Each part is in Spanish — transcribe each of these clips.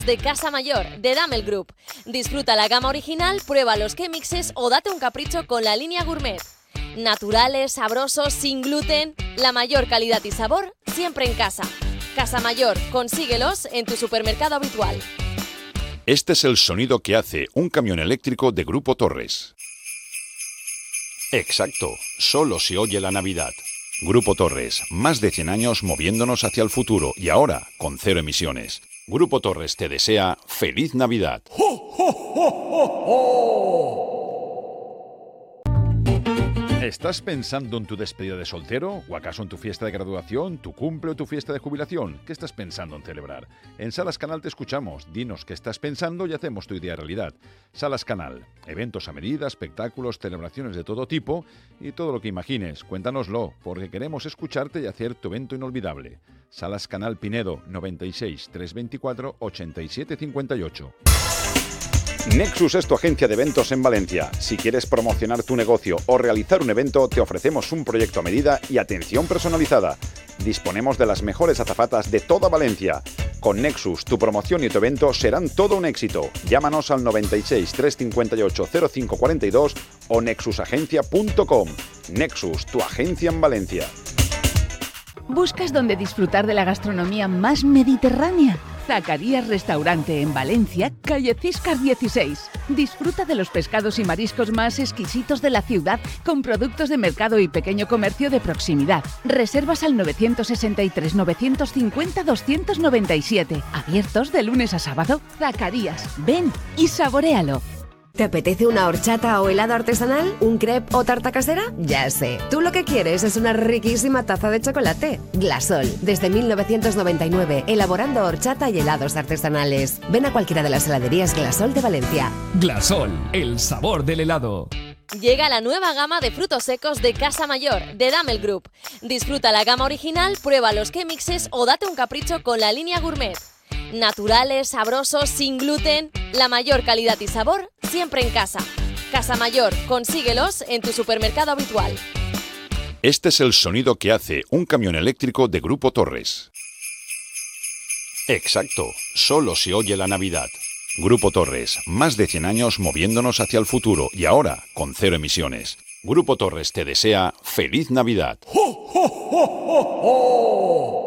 de Casa Mayor, de Damel Group. Disfruta la gama original, prueba los K-Mixes o date un capricho con la línea gourmet. Naturales, sabrosos, sin gluten, la mayor calidad y sabor siempre en casa. Casa Mayor, consíguelos en tu supermercado habitual. Este es el sonido que hace un camión eléctrico de Grupo Torres. Exacto, solo se oye la Navidad. Grupo Torres, más de 100 años moviéndonos hacia el futuro y ahora con 0 emisiones. Grupo Torres te desea ¡Feliz Navidad! ¡Ho, ho, ho, ho, ho! ¿Estás pensando en tu despedida de soltero? ¿O acaso en tu fiesta de graduación, tu cumple o tu fiesta de jubilación? ¿Qué estás pensando en celebrar? En Salas Canal te escuchamos. Dinos qué estás pensando y hacemos tu idea realidad. Salas Canal. Eventos a medida, espectáculos, celebraciones de todo tipo y todo lo que imagines. Cuéntanoslo, porque queremos escucharte y hacer tu evento inolvidable. Salas Canal Pinedo, 96 324 87 58. Nexus es tu agencia de eventos en Valencia. Si quieres promocionar tu negocio o realizar un evento, te ofrecemos un proyecto a medida y atención personalizada. Disponemos de las mejores azafatas de toda Valencia. Con Nexus, tu promoción y tu evento serán todo un éxito. Llámanos al 96 358 0542 o nexusagencia.com. Nexus, tu agencia en Valencia. ¿Buscas dónde disfrutar de la gastronomía más mediterránea? Zacarías Restaurante en Valencia, calle Ciscar 16. Disfruta de los pescados y mariscos más exquisitos de la ciudad con productos de mercado y pequeño comercio de proximidad. Reservas al 963 950 297. Abiertos de lunes a sábado. Zacarías, ven y saboréalo. ¿Te apetece una horchata o helado artesanal? ¿Un crepe o tarta casera? Ya sé. Tú lo que quieres es una riquísima taza de chocolate. Glasol, desde 1999, elaborando horchata y helados artesanales. Ven a cualquiera de las heladerías Glasol de Valencia. Glasol, el sabor del helado. Llega la nueva gama de frutos secos de Casa Mayor, de Damel Group. Disfruta la gama original, prueba los K-Mixes o date un capricho con la línea gourmet. Naturales, sabrosos, sin gluten, la mayor calidad y sabor siempre en casa. Casa Mayor, consíguelos en tu supermercado habitual. Este es el sonido que hace un camión eléctrico de Grupo Torres. Exacto, solo se oye la Navidad. Grupo Torres, más de 100 años moviéndonos hacia el futuro y ahora con 0 emisiones. Grupo Torres te desea ¡Feliz Navidad! ¡Ho, ho, ho, ho, ho!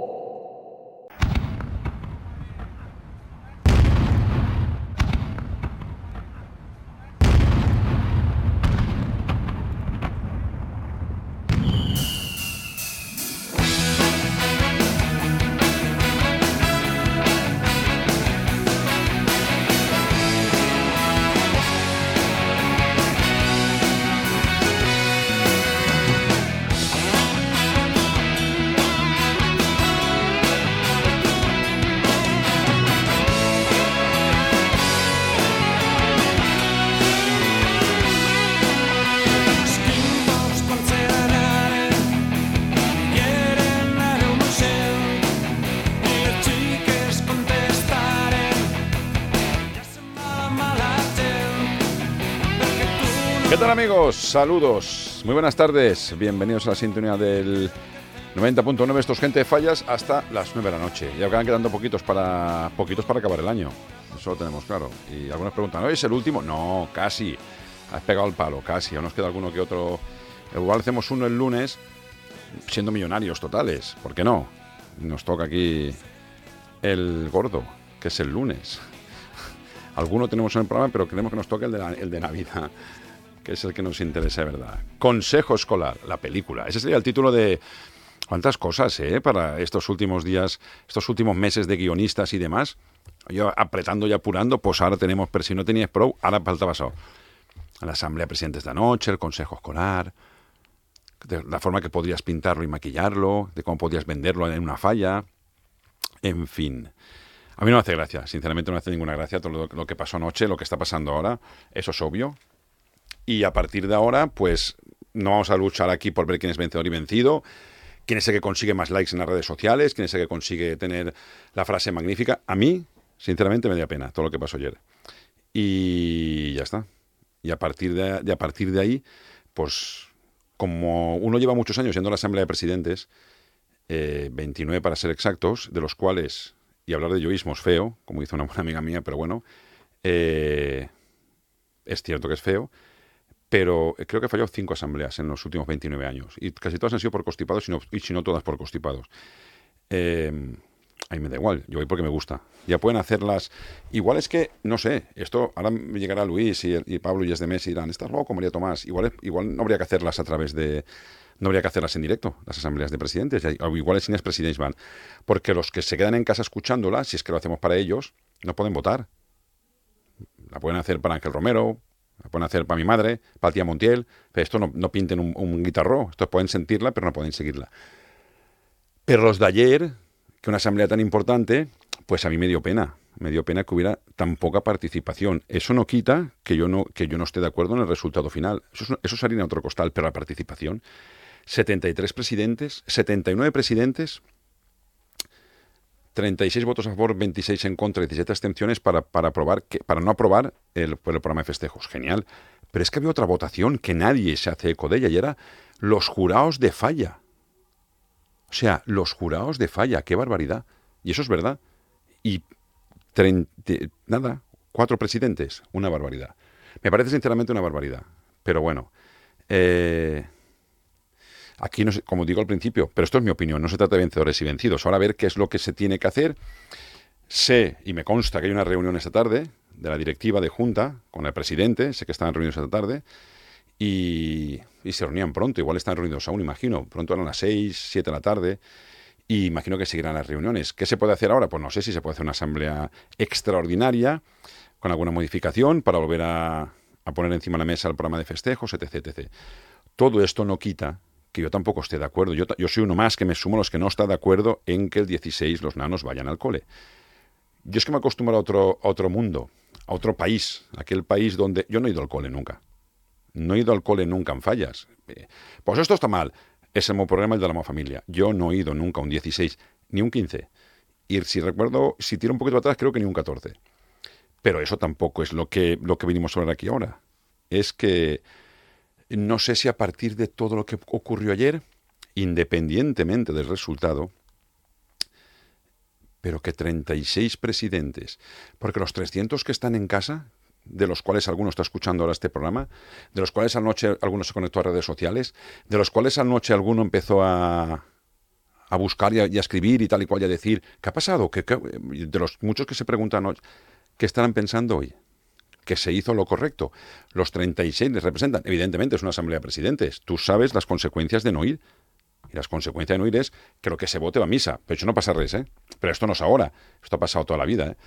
¿Qué tal, amigos? Saludos, muy buenas tardes, bienvenidos a la sintonía del 90.9, esto es Gente de Fallas, hasta las 9 de la noche. Ya quedan quedando poquitos para acabar el año, eso lo tenemos claro. Y algunos preguntan, ¿hoy es el último? No, casi, has pegado el palo, casi, aún nos queda alguno que otro. Igual hacemos uno el lunes, siendo millonarios totales, ¿por qué no? Nos toca aquí el gordo, que es el lunes. Alguno tenemos en el programa, pero queremos que nos toque el de Navidad, que es el que nos interesa de verdad. Consejo escolar, la película. Ese sería el título de cuántas cosas, para estos últimos días, estos últimos meses de guionistas y demás. Yo apretando y apurando, pues ahora tenemos, pero si no tenías pro, ahora faltaba eso. La asamblea de presidentes de anoche, el consejo escolar, de la forma que podrías pintarlo y maquillarlo, de cómo podrías venderlo en una falla, en fin. A mí no me hace gracia, sinceramente no me hace ninguna gracia todo lo que pasó anoche, lo que está pasando ahora, eso es obvio. Y a partir de ahora, pues no vamos a luchar aquí por ver quién es vencedor y vencido, quién es el que consigue más likes en las redes sociales, quién es el que consigue tener la frase magnífica. A mí, sinceramente, me da pena todo lo que pasó ayer. Y ya está. Y a partir de ahí, pues como uno lleva muchos años siendo la Asamblea de Presidentes, 29 para ser exactos, de los cuales y hablar de yoísmo es feo, como dice una buena amiga mía, pero bueno, es cierto que es feo, pero creo que he fallado 5 asambleas en los últimos 29 años, y casi todas han sido por constipados, y si no todas por constipados. A mí me da igual, yo voy porque me gusta. Ya pueden hacerlas. Igual es que, no sé, esto ahora me llegará Luis y Pablo y es de Messi y dirán, ¿estás loco, María Tomás? Igual no habría que hacerlas no habría que hacerlas en directo, las asambleas de presidentes. O igual sin expresidentes van. Porque los que se quedan en casa escuchándolas, si es que lo hacemos para ellos, no pueden votar. La pueden hacer para Ángel Romero, la pueden hacer para mi madre, para tía Montiel. Pero esto no pinten un guitarró. Estos pueden sentirla, pero no pueden seguirla. Pero los de ayer, que una asamblea tan importante, pues a mí me dio pena que hubiera tan poca participación. Eso no quita que yo no esté de acuerdo en el resultado final. Eso es harina de otro costal, pero la participación, 73 presidentes, 79 presidentes, 36 votos a favor, 26 en contra, 17 abstenciones para no aprobar el programa de festejos. Genial. Pero es que había otra votación que nadie se hace eco de ella, y era los jurados de falla. O sea, los jurados de falla, qué barbaridad. Y eso es verdad. Y 4 presidentes, una barbaridad. Me parece sinceramente una barbaridad. Pero bueno, aquí, no sé, como digo al principio, pero esto es mi opinión, no se trata de vencedores y vencidos. Ahora a ver qué es lo que se tiene que hacer. Sé, y me consta que hay una reunión esta tarde de la directiva de Junta con el presidente, sé que estaban reunidos esta tarde, y se reunían pronto, igual están reunidos aún, imagino, pronto eran las 6, 7 de la tarde, y imagino que seguirán las reuniones. ¿Qué se puede hacer ahora? Pues no sé si se puede hacer una asamblea extraordinaria con alguna modificación para volver a poner encima de la mesa el programa de festejos, etc, etc. Todo esto no quita que yo tampoco esté de acuerdo. Yo soy uno más que me sumo a los que no está de acuerdo en que el 16 los nanos vayan al cole. Yo es que me acostumbro a otro mundo, a otro país, aquel país donde yo no he ido al cole nunca. No he ido al cole nunca en Fallas. Pues esto está mal. Es el mismo problema el de la familia. Yo no he ido nunca un 16, ni un 15. Y si recuerdo, si tiro un poquito atrás, creo que ni un 14. Pero eso tampoco es lo que vinimos a hablar aquí ahora. Es que no sé si a partir de todo lo que ocurrió ayer, independientemente del resultado, pero que 36 presidentes, porque los 300 que están en casa, de los cuales alguno está escuchando ahora este programa, de los cuales anoche alguno se conectó a redes sociales, de los cuales anoche alguno empezó a buscar y a escribir y tal y cual y a decir, ¿qué ha pasado? De los muchos que se preguntan, ¿qué estarán pensando hoy? Que se hizo lo correcto. Los 36 les representan. Evidentemente es una asamblea de presidentes. Tú sabes las consecuencias de no ir. Y las consecuencias de no ir es que lo que se vote va a misa. Pero eso no pasa res, ¿eh? Pero esto no es ahora. Esto ha pasado toda la vida, ¿eh?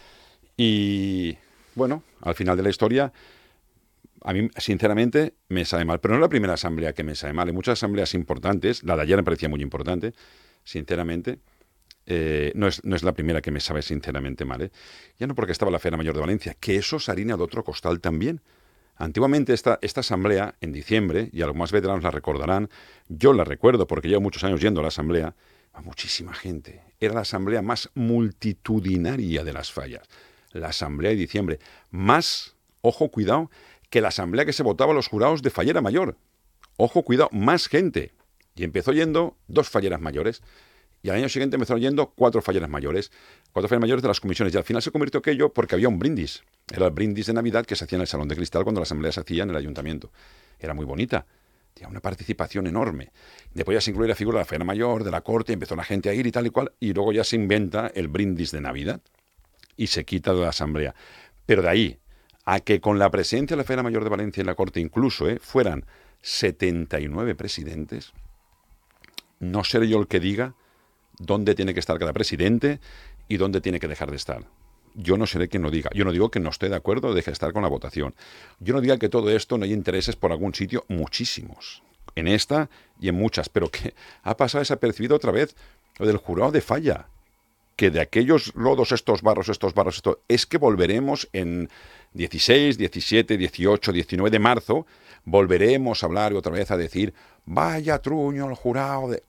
Y bueno, al final de la historia, a mí, sinceramente, me sabe mal. Pero no es la primera asamblea que me sabe mal. Hay muchas asambleas importantes. La de ayer me parecía muy importante, sinceramente. No es la primera que me sabe sinceramente mal, ¿eh? Ya no porque estaba la Feria Mayor de Valencia, que eso es harina de otro costal también. Antiguamente esta asamblea, en diciembre, y a los más veteranos la recordarán, yo la recuerdo porque llevo muchos años yendo a la asamblea, a muchísima gente. Era la asamblea más multitudinaria de las Fallas. La asamblea de diciembre. Más, ojo, cuidado, que la asamblea que se votaba a los jurados de Fallera Mayor. Ojo, cuidado, más gente. Y empezó yendo 2 falleras mayores. Y al año siguiente empezaron yendo 4 falleras mayores. 4 falleras mayores de las comisiones. Y al final se convirtió aquello porque había un brindis. Era el brindis de Navidad que se hacía en el Salón de Cristal cuando la asamblea se hacía en el ayuntamiento. Era muy bonita. Tenía una participación enorme. Después ya se incluye la figura de la Feria Mayor, de la corte, empezó la gente a ir y tal y cual. Y luego ya se inventa el brindis de Navidad y se quita de la asamblea. Pero de ahí a que con la presencia de la Feria Mayor de Valencia en la corte incluso fueran 79 presidentes, no seré yo el que diga dónde tiene que estar cada presidente y dónde tiene que dejar de estar. Yo no seré quien lo diga. Yo no digo que no esté de acuerdo o deje de estar con la votación. Yo no diga que todo esto no hay intereses por algún sitio, muchísimos. En esta y en muchas. Pero que ha pasado desapercibido otra vez lo del jurado de falla. Que de aquellos lodos, estos barros, es que volveremos en 16, 17, 18, 19 de marzo, volveremos a hablar otra vez a decir, vaya truño el jurado de...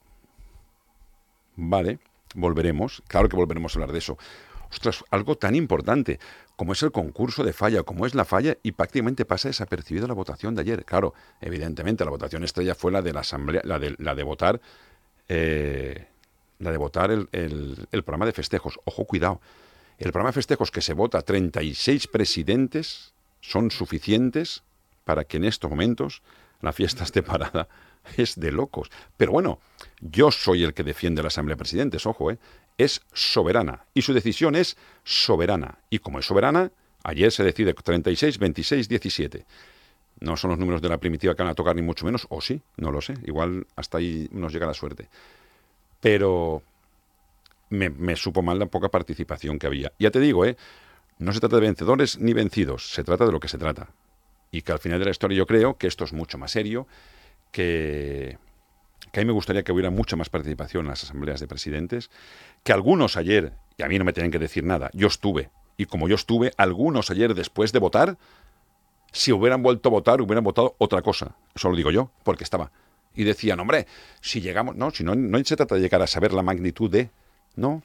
Vale, volveremos, claro que volveremos a hablar de eso. Ostras, algo tan importante como es el concurso de falla, como es la falla, y prácticamente pasa desapercibido la votación de ayer. Claro, evidentemente la votación estrella fue la de la asamblea, la de votar el programa de festejos. Ojo, cuidado, El programa de festejos que se vota 36 presidentes son suficientes para que en estos momentos la fiesta esté parada. Es de locos. Pero bueno, yo soy el que defiende la Asamblea de Presidentes, ojo, es soberana. Y su decisión es soberana. Y como es soberana, ayer se decide 36, 26, 17. No son los números de la primitiva que van a tocar, ni mucho menos, o sí, no lo sé. Igual hasta ahí nos llega la suerte. Pero me supo mal la poca participación que había. Ya te digo, no se trata de vencedores ni vencidos, se trata de lo que se trata. Y que al final de la historia yo creo que esto es mucho más serio, que a mí me gustaría que hubiera mucha más participación en las asambleas de presidentes, que algunos ayer, y a mí no me tienen que decir nada, yo estuve, y como yo estuve, algunos ayer después de votar, si hubieran vuelto a votar, hubieran votado otra cosa. Eso lo digo yo, porque estaba. Y decían, hombre, si llegamos... No, si no se trata de llegar a saber la magnitud de... No.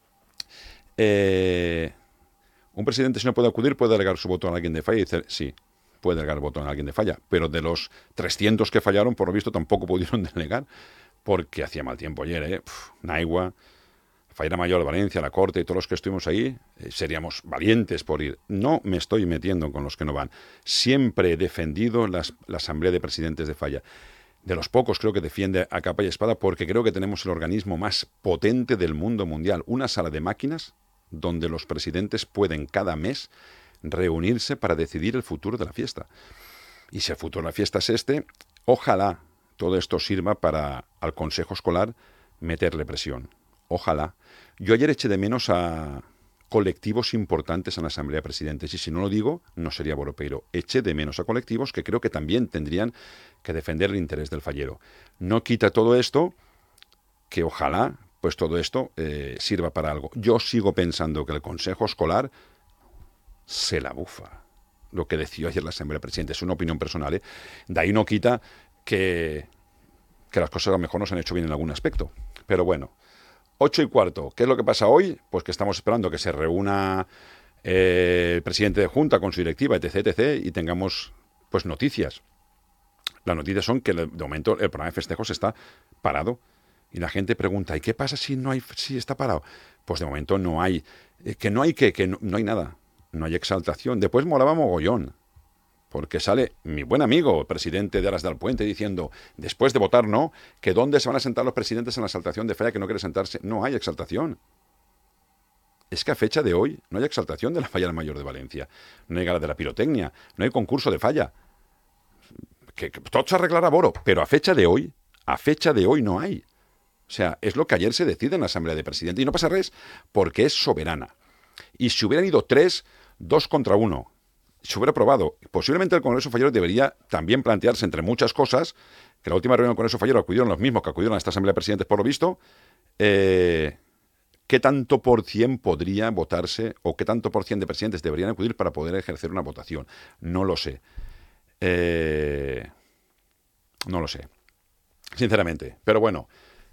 Un presidente, si no puede acudir, puede delegar su voto a alguien de falla y decir, sí, puede delegar el voto a alguien de falla. Pero de los 300 que fallaron, por lo visto, tampoco pudieron delegar, porque hacía mal tiempo ayer, Naigua, Fallera Mayor de Valencia, la Corte y todos los que estuvimos ahí, seríamos valientes por ir. No me estoy metiendo con los que no van. Siempre he defendido la Asamblea de Presidentes de Falla. De los pocos creo que defiende a capa y espada, porque creo que tenemos el organismo más potente del mundo mundial. Una sala de máquinas donde los presidentes pueden cada mes reunirse para decidir el futuro de la fiesta. Y si el futuro de la fiesta es ojalá todo esto sirva para al Consejo Escolar meterle presión. Ojalá. Yo ayer eché de menos a colectivos importantes en la Asamblea de Presidentes, y si no lo digo, no sería boropeiro. Eché de menos a colectivos que creo que también tendrían que defender el interés del fallero. No quita todo esto, que ojalá, pues todo esto sirva para algo. Yo sigo pensando que el Consejo Escolar se la bufa. Lo que decidió ayer la Asamblea de Presidentes es una opinión personal, De ahí no quita que las cosas a lo mejor no se han hecho bien en algún aspecto. Pero bueno, 8:15. ¿Qué es lo que pasa hoy? Pues que estamos esperando que se reúna el presidente de Junta con su directiva, etc., y tengamos pues noticias. Las noticias son que de momento el programa de festejos está parado. Y la gente pregunta, ¿y qué pasa si está parado? Pues de momento no hay, no hay nada. No hay exaltación. Después molaba mogollón, porque sale mi buen amigo, el presidente de Aras del Puente, diciendo, después de votar no, que dónde se van a sentar los presidentes en la exaltación de Falla, que no quiere sentarse. No hay exaltación. Es que a fecha de hoy no hay exaltación de la Falla Mayor de Valencia. No hay gala de la pirotecnia, no hay concurso de falla. Que todo se arreglará Boro, pero a fecha de hoy no hay. O sea, es lo que ayer se decide en la Asamblea de Presidentes. Y no pasa res, porque es soberana. Y si hubieran ido 2 contra 1, se hubiera aprobado. Posiblemente el Congreso Fallero debería también plantearse, entre muchas cosas, que la última reunión del Congreso Fallero acudieron los mismos que acudieron a esta Asamblea de Presidentes, por lo visto, ¿qué tanto por cien podría votarse o qué tanto por cien de presidentes deberían acudir para poder ejercer una votación? No lo sé. No lo sé, sinceramente. Pero bueno,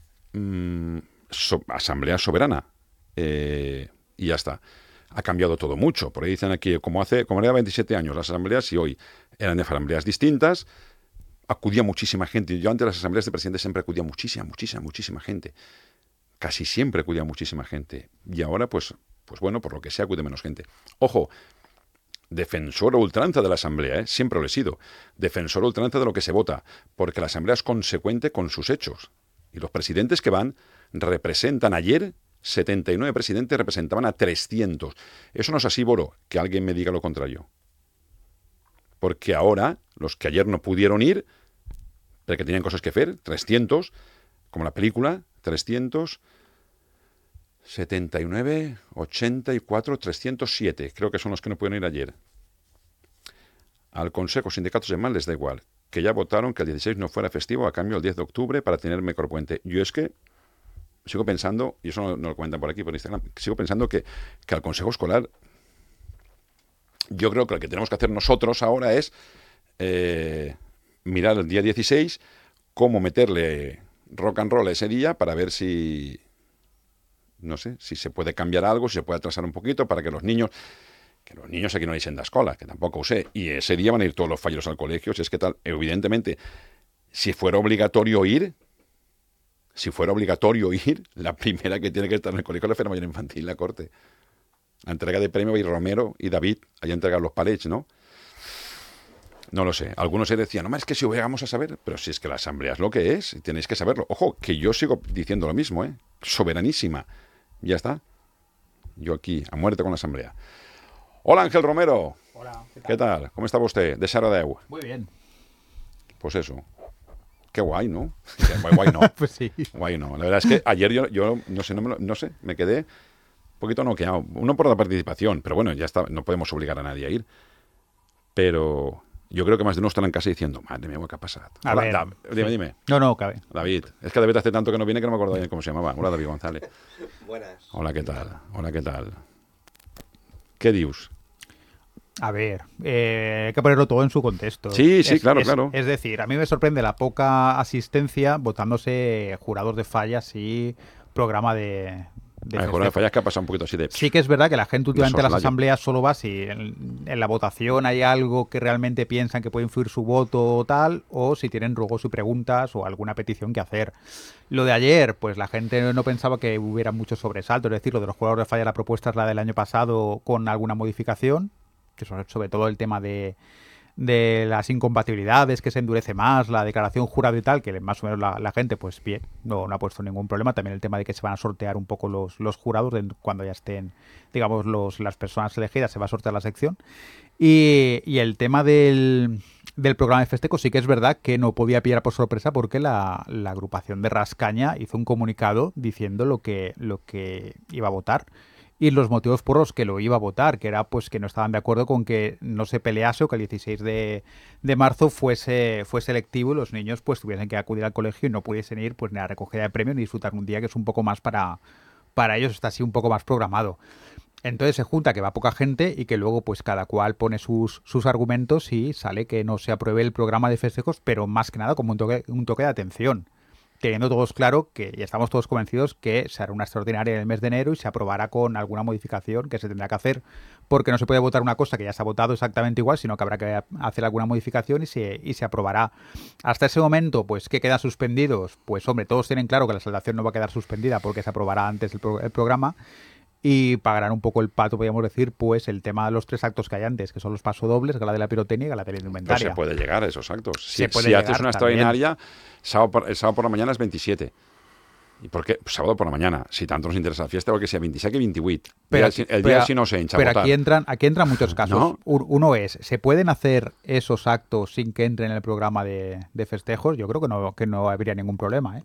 Asamblea Soberana. Y ya está. Ha cambiado todo mucho. Por ahí dicen aquí, como era 27 años las asambleas y hoy eran de asambleas distintas, acudía muchísima gente. Yo antes de las asambleas de presidentes siempre acudía muchísima gente. Casi siempre acudía muchísima gente. Y ahora, pues bueno, por lo que sea, acude menos gente. Ojo, defensor a ultranza de la asamblea, siempre lo he sido. Defensor a ultranza de lo que se vota, porque la asamblea es consecuente con sus hechos. Y los presidentes que van representan ayer... 79 presidentes representaban a 300. Eso no es así, Boro, que alguien me diga lo contrario. Porque ahora, los que ayer no pudieron ir, pero que tenían cosas que hacer, 300, como la película, 300, 79, 84, 307, creo que son los que no pudieron ir ayer. Al Consejo, sindicatos y demás les da igual, que ya votaron que el 16 no fuera festivo a cambio el 10 de octubre para tener micropuente. Yo es que sigo pensando, y eso no lo comentan por aquí, por Instagram, sigo pensando que al Consejo Escolar, yo creo que lo que tenemos que hacer nosotros ahora es mirar el día 16, cómo meterle rock and roll ese día para ver si, no sé, si se puede cambiar algo, si se puede atrasar un poquito para que los niños aquí no hay senda escola, que tampoco sé, y ese día van a ir todos los fallos al colegio, si es que tal, evidentemente, si fuera obligatorio ir, la primera que tiene que estar en el colegio es la Fera Mayor Infantil, la Corte. la entrega de premio y Romero y David ahí entregar los palets, ¿no? No lo sé. Algunos se decían, no, es que si llegamos a saber, pero si es que la asamblea es lo que es, tenéis que saberlo. Ojo, que yo sigo diciendo lo mismo, soberanísima. Ya está. Yo aquí, a muerte con la asamblea. Hola, Ángel Romero. Hola, ¿Qué tal? ¿Cómo está usted? De Saradeu. Muy bien. Pues eso. Qué guay, ¿no? Guay no. Pues sí. Guay no. La verdad es que ayer yo no sé, me quedé un poquito noqueado. Uno por la participación, pero bueno, ya está, no podemos obligar a nadie a ir. Pero yo creo que más de uno estará en casa diciendo, madre mía, ¿qué ha pasado? A ver, dime. No, cabe. David. Es que David hace tanto que no viene que no me acuerdo bien cómo se llamaba. Hola, David González. Buenas. Hola, ¿qué tal? ¿Qué dius? A ver, hay que ponerlo todo en su contexto. Sí, claro. Es decir, a mí me sorprende la poca asistencia votándose jurados de fallas y programa de Jurado de fallas que ha pasado un poquito así de... Sí que es verdad que la gente últimamente a las soslayo. asambleas solo va si en la votación hay algo que realmente piensan que puede influir su voto o tal, o si tienen ruegos y preguntas o alguna petición que hacer. Lo de ayer, pues la gente no pensaba que hubiera mucho sobresalto, es decir, lo de los jurados de falla, la propuesta es la del año pasado con alguna modificación, que sobre todo el tema de las incompatibilidades, que se endurece más, la declaración jurado y tal, que más o menos la gente, pues bien, no ha puesto ningún problema. También el tema de que se van a sortear un poco los jurados cuando ya estén, digamos, las personas elegidas, se va a sortear la sección. Y el tema del programa de festejos sí que es verdad que no podía pillar por sorpresa porque la agrupación de Rascaña hizo un comunicado diciendo lo que iba a votar. Y los motivos por los que lo iba a votar, que era pues que no estaban de acuerdo con que no se pelease o que el 16 de marzo fuese selectivo y los niños pues tuviesen que acudir al colegio y no pudiesen ir pues ni a la recogida de premios ni disfrutar un día que es un poco más para ellos, está así un poco más programado. Entonces se junta que va poca gente y que luego pues cada cual pone sus argumentos y sale que no se apruebe el programa de festejos, pero más que nada como un toque de atención. Teniendo todos claro que ya estamos todos convencidos que se hará una extraordinaria en el mes de enero y se aprobará con alguna modificación que se tendrá que hacer, porque no se puede votar una cosa que ya se ha votado exactamente igual, sino que habrá que hacer alguna modificación y se aprobará. Hasta ese momento, pues, ¿qué quedan suspendidos? Pues, hombre, todos tienen claro que la saldación no va a quedar suspendida porque se aprobará antes el programa. Y pagarán un poco el pato, podríamos decir, pues el tema de los 3 actos que hay antes, que son los pasodobles, gala de la pirotecnia y gala de la indumentaria. Pero se puede llegar a esos actos. Si haces una también. extraordinaria, el sábado por la mañana es 27. ¿Y por qué? Pues sábado por la mañana. Si tanto nos interesa la fiesta, porque sea 27 y 28. Pero el día sí no se hincha. Pero aquí entran muchos casos. ¿No? Uno es, ¿se pueden hacer esos actos sin que entren en el programa de festejos? Yo creo que no habría ningún problema, ¿eh?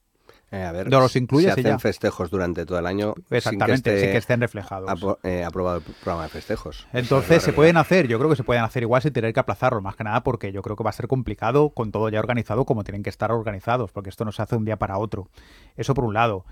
A ver, no los incluyes se hacen ya. festejos durante todo el año Exactamente, sin que estén reflejados. Aprobado el programa de festejos. Entonces se pueden hacer, yo creo que se pueden hacer igual sin tener que aplazarlo, más que nada porque yo creo que va a ser complicado con todo ya organizado como tienen que estar organizados, porque esto no se hace un día para otro. Eso por un lado.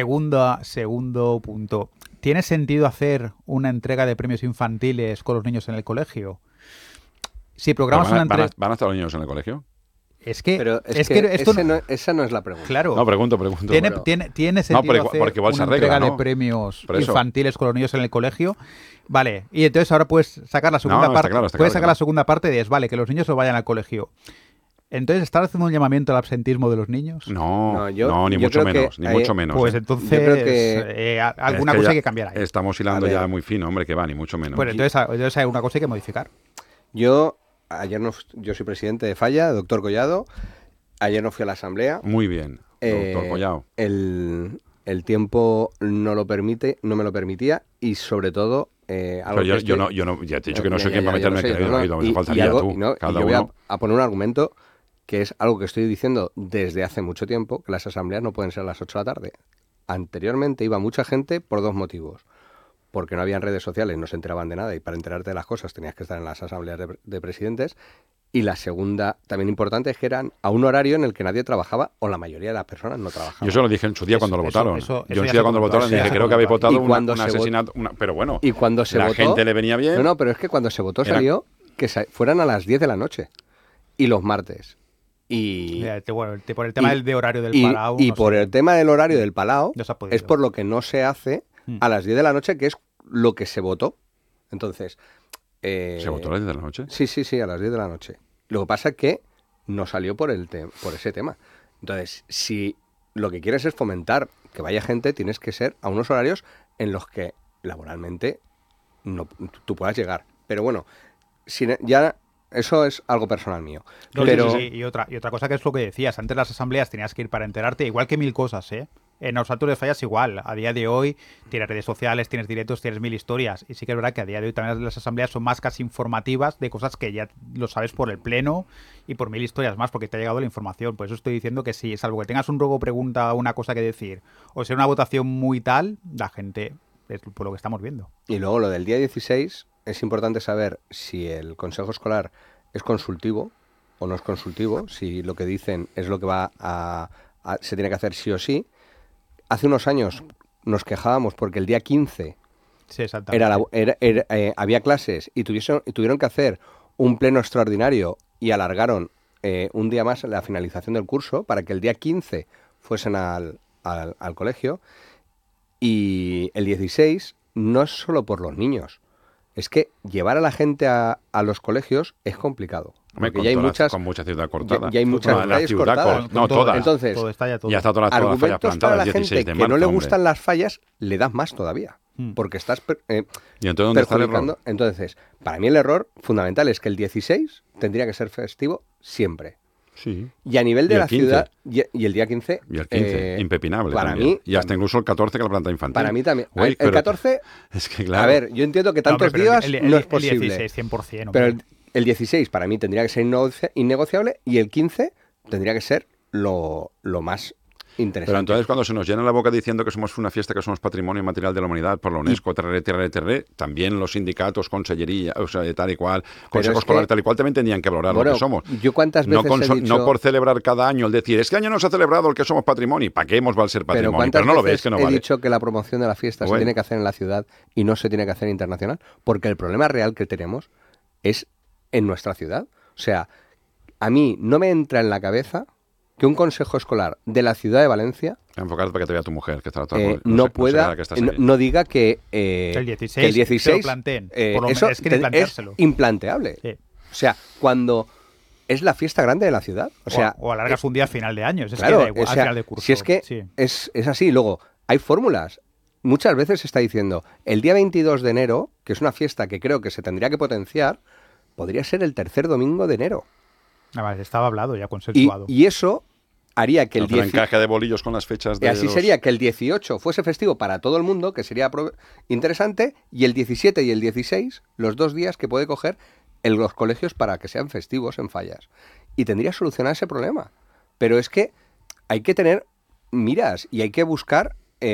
Segundo punto, ¿tiene sentido hacer una entrega de premios infantiles con los niños en el colegio? Si programas una entrega... ¿Van a estar los niños en el colegio? Pero esa no es la pregunta. Claro. No, pregunto. ¿Tiene sentido porque igual hacer se arregla, una entrega ¿no? de premios infantiles con los niños en el colegio? Vale, y entonces ahora puedes sacar la segunda parte. Puedes sacar la segunda parte de que los niños no vayan al colegio. Entonces, ¿estás haciendo un llamamiento al absentismo de los niños? No, ni mucho menos. Pues entonces, yo creo que alguna cosa hay que cambiar ahí. Estamos hilando ya muy fino, hombre, que va, ni mucho menos. Pues entonces hay una cosa hay que modificar. Yo soy presidente de Falla, doctor Collado. Ayer no fui a la asamblea. Muy bien, doctor Collado. El tiempo no me lo permitía y sobre todo algo pero yo no, ya te he dicho que no soy quien para meterme me faltaría tú. Yo voy a poner un argumento que es algo que estoy diciendo desde hace mucho tiempo, que las asambleas no pueden ser a las 8 de la tarde. Anteriormente iba mucha gente por 2 motivos. Porque no habían redes sociales, no se enteraban de nada y para enterarte de las cosas tenías que estar en las asambleas de presidentes. Y la segunda, también importante, es que eran a un horario en el que nadie trabajaba o la mayoría de las personas no trabajaban. Yo eso lo dije en su día cuando lo votaron. Yo en su día cuando lo votaron dije, creo que habéis votado un asesinato. Pero bueno, y cuando se la votó, gente le venía bien. No, pero es que cuando se votó salió que fueran a las 10 de la noche y los martes. Por el tema del horario del Palau. Y por el tema del horario del Palau es por lo que no se hace a las 10 de la noche, que es lo que se votó. Entonces... ¿Se votó a las 10 de la noche? Sí, a las 10 de la noche. Lo que pasa es que no salió por ese tema. Entonces, si lo que quieres es fomentar que vaya gente, tienes que ser a unos horarios en los que laboralmente tú puedas llegar. Pero bueno, ya eso es algo personal mío. No, pero... sí. Y otra cosa que es lo que decías, antes las asambleas tenías que ir para enterarte, igual que 1000 cosas, ¿eh? En los saltos de fallas igual, a día de hoy tienes redes sociales, tienes directos, tienes 1000 historias, y sí que es verdad que a día de hoy también las asambleas son más casi informativas de cosas que ya lo sabes por el pleno y por 1000 historias más, porque te ha llegado la información. Por eso estoy diciendo que sí, salvo que tengas un ruego, pregunta, una cosa que decir, o sea una votación muy tal, la gente, es por lo que estamos viendo. Y luego lo del día 16, es importante saber si el Consejo Escolar es consultivo o no es consultivo, si lo que dicen es lo que se tiene que hacer sí o sí. Hace unos años nos quejábamos porque el día 15 sí, había clases y tuvieron que hacer un pleno extraordinario y alargaron un día más la finalización del curso para que el día 15 fuesen al colegio. Y el 16 no es solo por los niños, es que llevar a la gente a los colegios es complicado. Porque ya hay con mucha ciudad cortada. Ya hay muchas calles cortadas. Todas. Entonces, todo está ya todo. Ya está todas las fallas argumentos plantadas para la el 16 gente de que marzo, no le hombre. gustan las fallas, le das más todavía. Porque estás ¿Y entonces dónde está el error? Entonces, para mí el error fundamental es que el 16 tendría que ser festivo siempre. Sí. Y a nivel de ¿Y el la 15? Ciudad, y el día 15... Y el 15, impepinable para también. mí, y hasta incluso el 14 que la planta infantil. Para mí también. Uy, el 14... Es que claro. A ver, yo entiendo que tantos días no es posible. El 16, 100%. Pero el 16 para mí tendría que ser innegociable y el 15 tendría que ser lo más interesante. Pero entonces cuando se nos llena la boca diciendo que somos una fiesta, que somos patrimonio material de la humanidad por la UNESCO, también los sindicatos, consellería, o sea, tal y cual, consejo escolar tal y cual, también tendrían que valorar lo que somos. Yo cuántas veces he dicho... No por celebrar cada año el decir, este año no se ha celebrado el que somos patrimonio, ¿para qué hemos va a ser patrimonio? Pero no lo ves, que no vale. He dicho que la promoción de la fiesta se tiene que hacer en la ciudad y no se tiene que hacer internacional, porque el problema real que tenemos es en nuestra ciudad. O sea, a mí no me entra en la cabeza que un consejo escolar de la ciudad de Valencia enfocarte para que te vea tu mujer, que está no pueda, no diga que el 16 se lo planteen. Eso es implanteable. Sí. O sea, cuando es la fiesta grande de la ciudad, o alargas un día a final de año, claro, que da igual, o sea, a final de curso. Si es que es así, luego hay fórmulas. Muchas veces se está diciendo, el día 22 de enero, que es una fiesta que creo que se tendría que potenciar, podría ser el tercer domingo de enero. Además, estaba hablado, ya consensuado. Y eso haría que el encaje de bolillos con las fechas de y así sería que el 18 fuese festivo para todo el mundo, que sería interesante, y el 17 y el 16, los 2 días que puede coger en los colegios para que sean festivos en fallas. Y tendría solucionado ese problema. Pero es que hay que tener miras y hay que buscar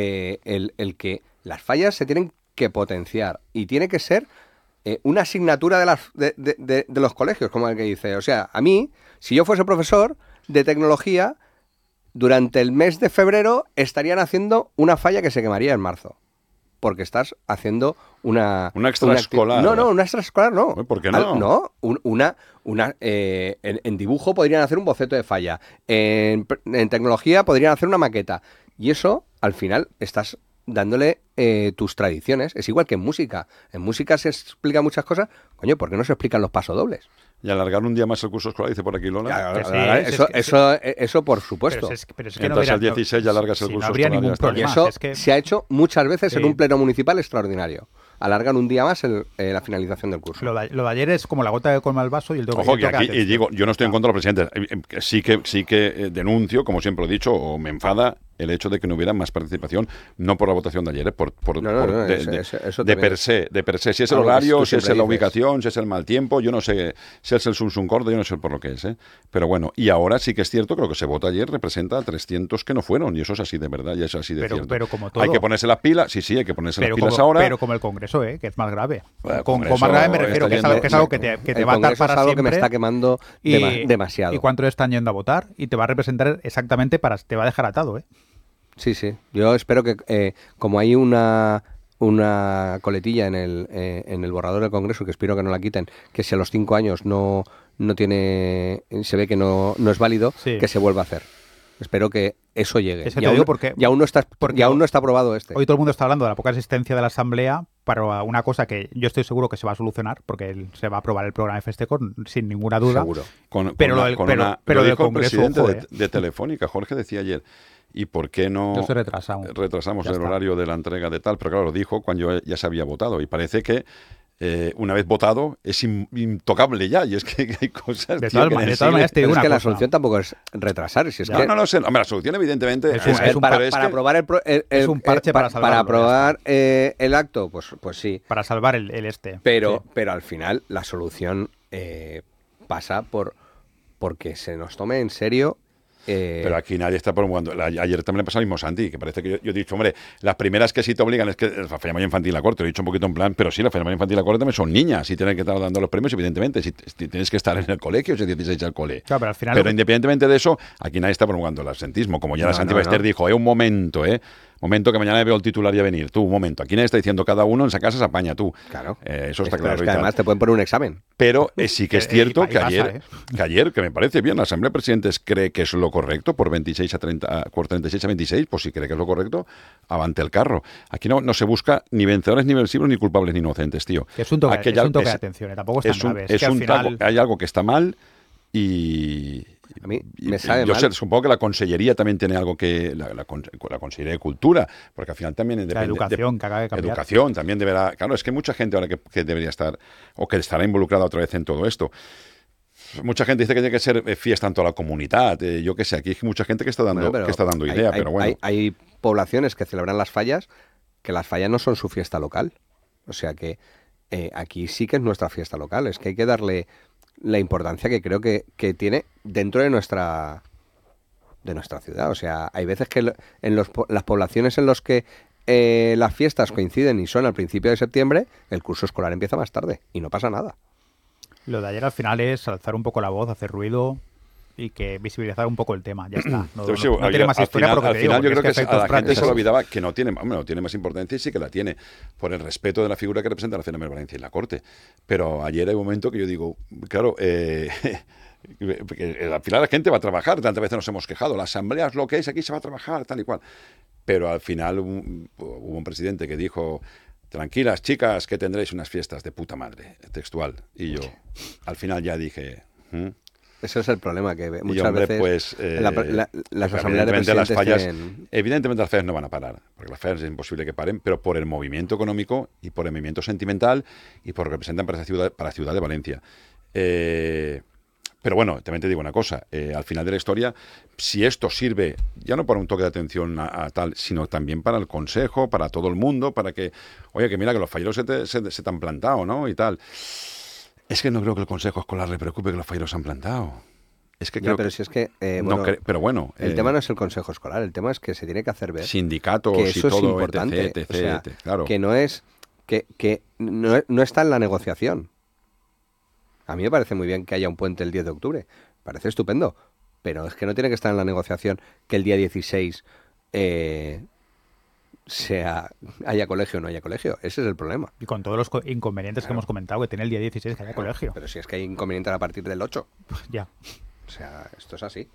el que las fallas se tienen que potenciar y tiene que ser una asignatura de los colegios, como el que dice. O sea, a mí, si yo fuese profesor de tecnología, durante el mes de febrero estarían haciendo una falla que se quemaría en marzo. Porque estás haciendo una extraescolar. No, una extraescolar no. ¿Por qué no? En dibujo podrían hacer un boceto de falla. En tecnología podrían hacer una maqueta. Y eso, al final, estás dándole tus tradiciones. Es igual que en música. En música se explican muchas cosas. Coño, ¿por qué no se explican los pasodobles? Y alargar un día más el curso escolar, dice por aquí Lola. Eso por supuesto. Pero es que entonces el 16 ya alargas el curso no habría escolar. Ningún problema. Y eso se ha hecho muchas veces en un pleno municipal extraordinario. Alargan un día más la finalización del curso. Lo de ayer es como la gota que colma el vaso y el Ojo, que aquí, y digo, yo no estoy en contra de los presidentes. Sí que denuncio, como siempre he dicho, o me enfada el hecho de que no hubiera más participación, no por la votación de ayer, de per se. Si es el horario, si es la ubicación, si es el mal tiempo, yo no sé, si es el Samsung Cordo, yo no sé por lo que es. Pero bueno, y ahora sí que es cierto que lo que se vota ayer representa a 300 que no fueron, y eso es así de verdad, y eso es así de cierto. Pero como todo. Hay que ponerse las pilas, sí, hay que ponerse las pilas ahora. Pero como el Congreso, que es más grave. Con más grave me refiero, que es algo que te va a dar para es algo siempre. Que me está quemando demasiado. ¿Y cuántos están yendo a votar? Y te va a representar exactamente te va a dejar atado, Sí. Yo espero que, como hay una coletilla en el borrador del Congreso, que espero que no la quiten, que si a los 5 años no tiene, se ve que no es válido, que se vuelva a hacer. Espero que eso llegue. Y aún no está aprobado este. Hoy todo el mundo está hablando de la poca asistencia de la Asamblea para una cosa que yo estoy seguro que se va a solucionar, porque se va a aprobar el programa de Festecor sin ninguna duda. Seguro. Pero lo del Congreso, el presidente de Telefónica, Jorge, decía ayer, ¿Y por qué no retrasamos el horario de la entrega de tal? Pero claro, lo dijo cuando ya se había votado y parece que una vez votado es intocable ya, y es que hay cosas de todas maneras te digo una cosa. La solución tampoco es retrasar, si es no, que... no sé. Hombre, la solución evidentemente para aprobar es un parche para salvarlo, para aprobar el acto, pues sí. Para salvar el pero al final la solución pasa porque se nos tome en serio. Pero aquí nadie está promulgando. Ayer también le pasó lo mismo a Santi, que parece que yo he dicho, hombre, las primeras que sí te obligan es que la Feria Mayor Infantil y la Corte, lo he dicho un poquito en plan, pero sí, la Feria Mayor Infantil y la Corte también son niñas y tienen que estar dando los premios, evidentemente. Si tienes que estar en el colegio, si 16 al cole. Claro, pero al final independientemente de eso, aquí nadie está promulgando el absentismo. Como ya la Santi Ballester dijo, un momento que mañana veo el titular ya venir. Tú, un momento. Aquí nadie está diciendo cada uno en esa casa se apaña tú. Claro. Eso está claro. Es que además te pueden poner un examen. Pero sí que es cierto que ayer, que me parece bien, la Asamblea de Presidentes cree que es lo correcto por 36 a 26, pues si cree que es lo correcto, avante el carro. Aquí no se busca ni vencedores, ni vencidos, ni culpables, ni inocentes, tío. Que es un toque de atención, tampoco es tan grave. Es un final... hay algo que está mal y... A mí me sabe mal. Yo supongo que la Consellería también tiene algo que... La Consellería de Cultura, porque al final también depende... La educación, que acaba de cambiar. Educación también deberá... Claro, es que hay mucha gente ahora que debería estar, o que estará involucrada otra vez en todo esto. Mucha gente dice que tiene que ser fiesta en toda la comunidad. Yo qué sé, aquí hay mucha gente que está dando idea, pero bueno. Hay poblaciones que celebran las fallas, que las fallas no son su fiesta local. O sea que aquí sí que es nuestra fiesta local. Es que hay que darle la importancia que creo que tiene dentro de nuestra ciudad. O sea, hay veces que las poblaciones en las que las fiestas coinciden y son al principio de septiembre, el curso escolar empieza más tarde y no pasa nada. Lo de ayer al final es alzar un poco la voz, hacer ruido y que visibilizar un poco el tema. Ya está. No tiene más historia. Al final yo creo que a la gente se le olvidaba que no tiene más importancia, y sí que la tiene, por el respeto de la figura que representa la Feria de Valencia y la Corte. Pero ayer hay un momento que yo digo, claro, al final la gente va a trabajar, tantas veces nos hemos quejado, la asamblea es lo que es, aquí se va a trabajar, tal y cual. Pero al final hubo un presidente que dijo... Tranquilas, chicas, que tendréis unas fiestas de puta madre, textual. Y yo, al final ya dije... Ese es el problema, que muchas veces pues, las asambleas de presidentes evidentemente las fallas no van a parar, porque las fallas es imposible que paren, pero por el movimiento económico y por el movimiento sentimental y por lo que representan para la ciudad de Valencia. Pero bueno, también te digo una cosa, al final de la historia, si esto sirve ya no para un toque de atención a tal, sino también para el Consejo, para todo el mundo, para que, oye, que mira que los falleros se te han plantado, ¿no? Y tal. Es que no creo que el Consejo Escolar le preocupe que los falleros se han plantado. Es que creo pero si es que... pero bueno... El tema no es el Consejo Escolar, el tema es que se tiene que hacer ver... Sindicatos que eso y todo, es importante. etc, claro. Que no es... Que no está en la negociación. A mí me parece muy bien que haya un puente el 10 de octubre. Parece estupendo. Pero es que no tiene que estar en la negociación que el día 16 haya colegio o no haya colegio. Ese es el problema. Y con todos los inconvenientes que hemos comentado que tiene el día 16 que haya colegio. Pero si es que hay inconvenientes a partir del 8. Ya. O sea, esto es así.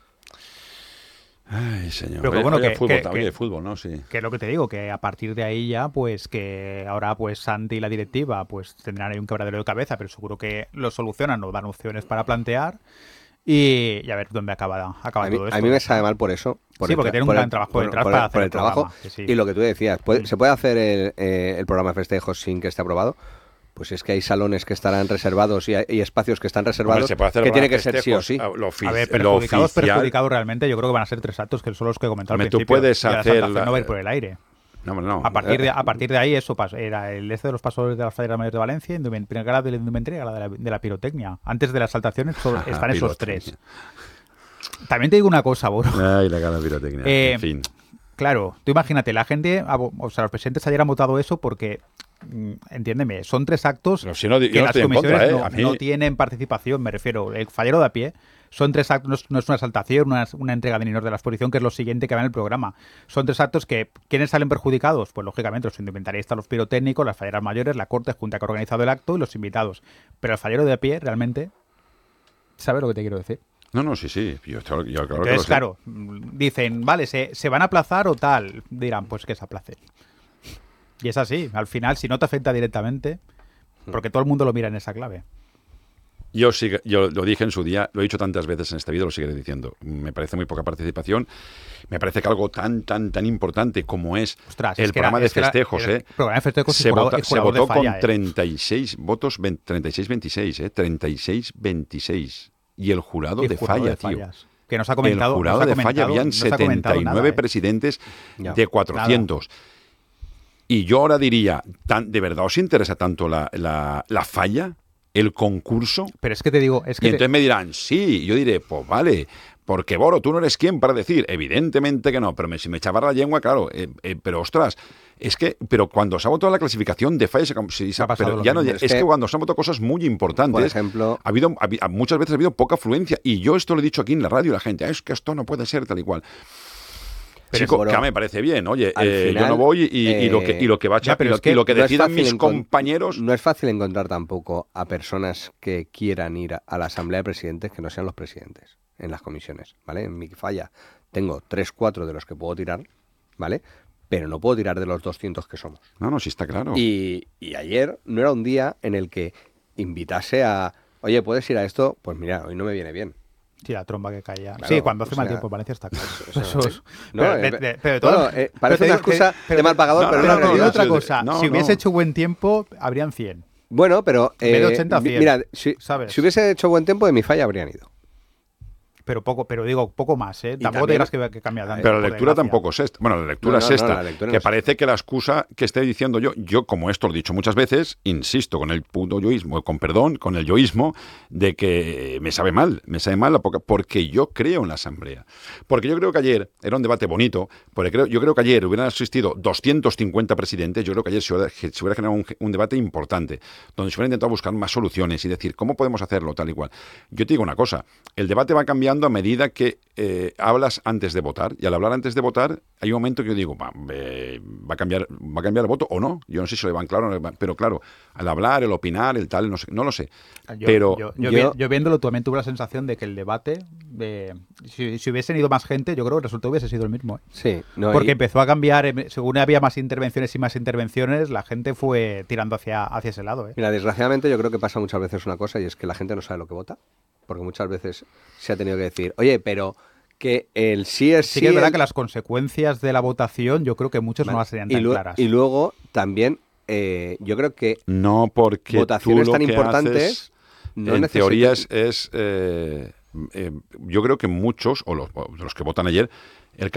Ay, señor. Pero bueno, fútbol, ¿no? Sí. Que es lo que te digo, que a partir de ahí ya, pues que ahora pues Santi y la directiva pues tendrán ahí un quebradero de cabeza, pero seguro que lo solucionan o dan opciones para plantear y a ver dónde acaba todo esto. A mí me sabe mal por eso. Sí, porque tiene un gran trabajo detrás para hacer el trabajo. Sí. Y lo que tú decías, ¿se puede hacer el programa de festejos sin que esté aprobado? Pues es que hay salones que estarán reservados y hay espacios que están reservados que tiene que ser sí o sí. A ver, perjudicados realmente yo creo que van a ser 3 actos que son los que he comentado al principio. Tú puedes hacer... No va a ir por el aire. No. A partir de ahí eso era el de los pasos de las fallas mayores de Valencia, indumentaria de la indumentaria, la de la pirotecnia. Antes de las saltaciones están esos 3. También te digo una cosa, Boro. Ay, la gana pirotecnia. En fin. Claro, tú imagínate, la gente, o sea, los presidentes ayer han votado eso porque, entiéndeme, son 3 actos que las comisiones no tienen participación, me refiero, el fallero de a pie, son 3 actos, no es una exaltación, una entrega de dineros de la exposición, que es lo siguiente que va en el programa. Son 3 actos que, ¿quiénes salen perjudicados? Pues lógicamente los indumentaristas, los pirotécnicos, las falleras mayores, la corte junta que ha organizado el acto y los invitados. Pero el fallero de a pie, realmente, ¿sabes lo que te quiero decir? No, sí. Yo claro entonces, que lo sé. Claro, dicen, vale, se van a aplazar o tal. Dirán, pues que se aplacen. Y es así. Al final, si no te afecta directamente, porque todo el mundo lo mira en esa clave. Yo lo dije en su día, lo he dicho tantas veces en este vídeo, lo seguiré diciendo. Me parece muy poca participación. Me parece que algo tan importante como es el programa de festejos, el programa de festejos se votó falla, con 36 votos, 36-26, 36-26. Y el jurado de falla, tío. Que nos ha comentado, el jurado de falla habían 79 presidentes de 400. Nada. Y yo ahora diría, ¿de verdad os interesa tanto la falla? ¿El concurso? Pero es que te digo... Es que y entonces me dirán, sí. Yo diré, pues vale, porque Boro, tú no eres quien para decir, evidentemente que no, pero si me echaba la lengua, claro, pero ostras, es que, pero cuando se ha votado la clasificación de fallas, pero ya no, es que cuando se han votado cosas muy importantes, por ejemplo, muchas veces ha habido poca afluencia, y yo esto lo he dicho aquí en la radio, y la gente, es que esto no puede ser tal y cual. Chico, que me parece bien, oye, final, yo no voy y lo que va a echar, y lo que decidan mis compañeros... No es fácil encontrar tampoco a personas que quieran ir a la asamblea de presidentes que no sean los presidentes en las comisiones, ¿vale? En mi falla tengo 3-4 de los que puedo tirar, ¿vale? Pero no puedo tirar de los 200 que somos. No, sí está claro. Y ayer no era un día en el que invitase a, oye, ¿puedes ir a esto? Pues mira, hoy no me viene bien. Sí, la tromba que caía. Claro, sí, cuando hace mal tiempo en Valencia está claro. Parece una excusa de mal pagador, pero otra cosa. Si hubiese hecho buen tiempo, habrían 100. Bueno, pero... en vez de 80 a 100. Mira, si hubiese hecho buen tiempo, de mi falla habrían ido. Pero digo, poco más, ¿eh? Tampoco te dirás que cambia tanto. Pero la lectura tampoco es esta. Bueno, la lectura es esta. Que parece que la excusa que estoy diciendo yo como esto lo he dicho muchas veces, insisto con el puto yoísmo, con el yoísmo, de que me sabe mal porque yo creo en la asamblea. Porque yo creo que ayer era un debate bonito, porque yo creo que ayer hubieran asistido 250 presidentes, yo creo que ayer se hubiera generado un debate importante, donde se hubiera intentado buscar más soluciones y decir, ¿cómo podemos hacerlo? Tal y cual. Yo te digo una cosa, el debate va cambiando a medida que hablas antes de votar, y al hablar antes de votar hay un momento que yo digo, va a cambiar el voto o no, yo no sé si lo van claro, pero claro, al hablar, el opinar, el tal, no lo sé. Yo viéndolo también tuve la sensación de que el debate, si hubiesen ido más gente, yo creo que el resultado hubiese sido el mismo, ¿eh? Sí, porque empezó a cambiar, según había más intervenciones, la gente fue tirando hacia ese lado, ¿eh? Mira, desgraciadamente yo creo que pasa muchas veces una cosa, y es que la gente no sabe lo que vota. Porque muchas veces se ha tenido que decir, oye, pero que el sí es sí. Sí que es verdad que las consecuencias de la votación yo creo que muchos no las serían tan claras. Y luego también yo creo que no, porque votaciones tú lo tan que importantes no en teoría es yo creo que muchos, o los que votan ayer, el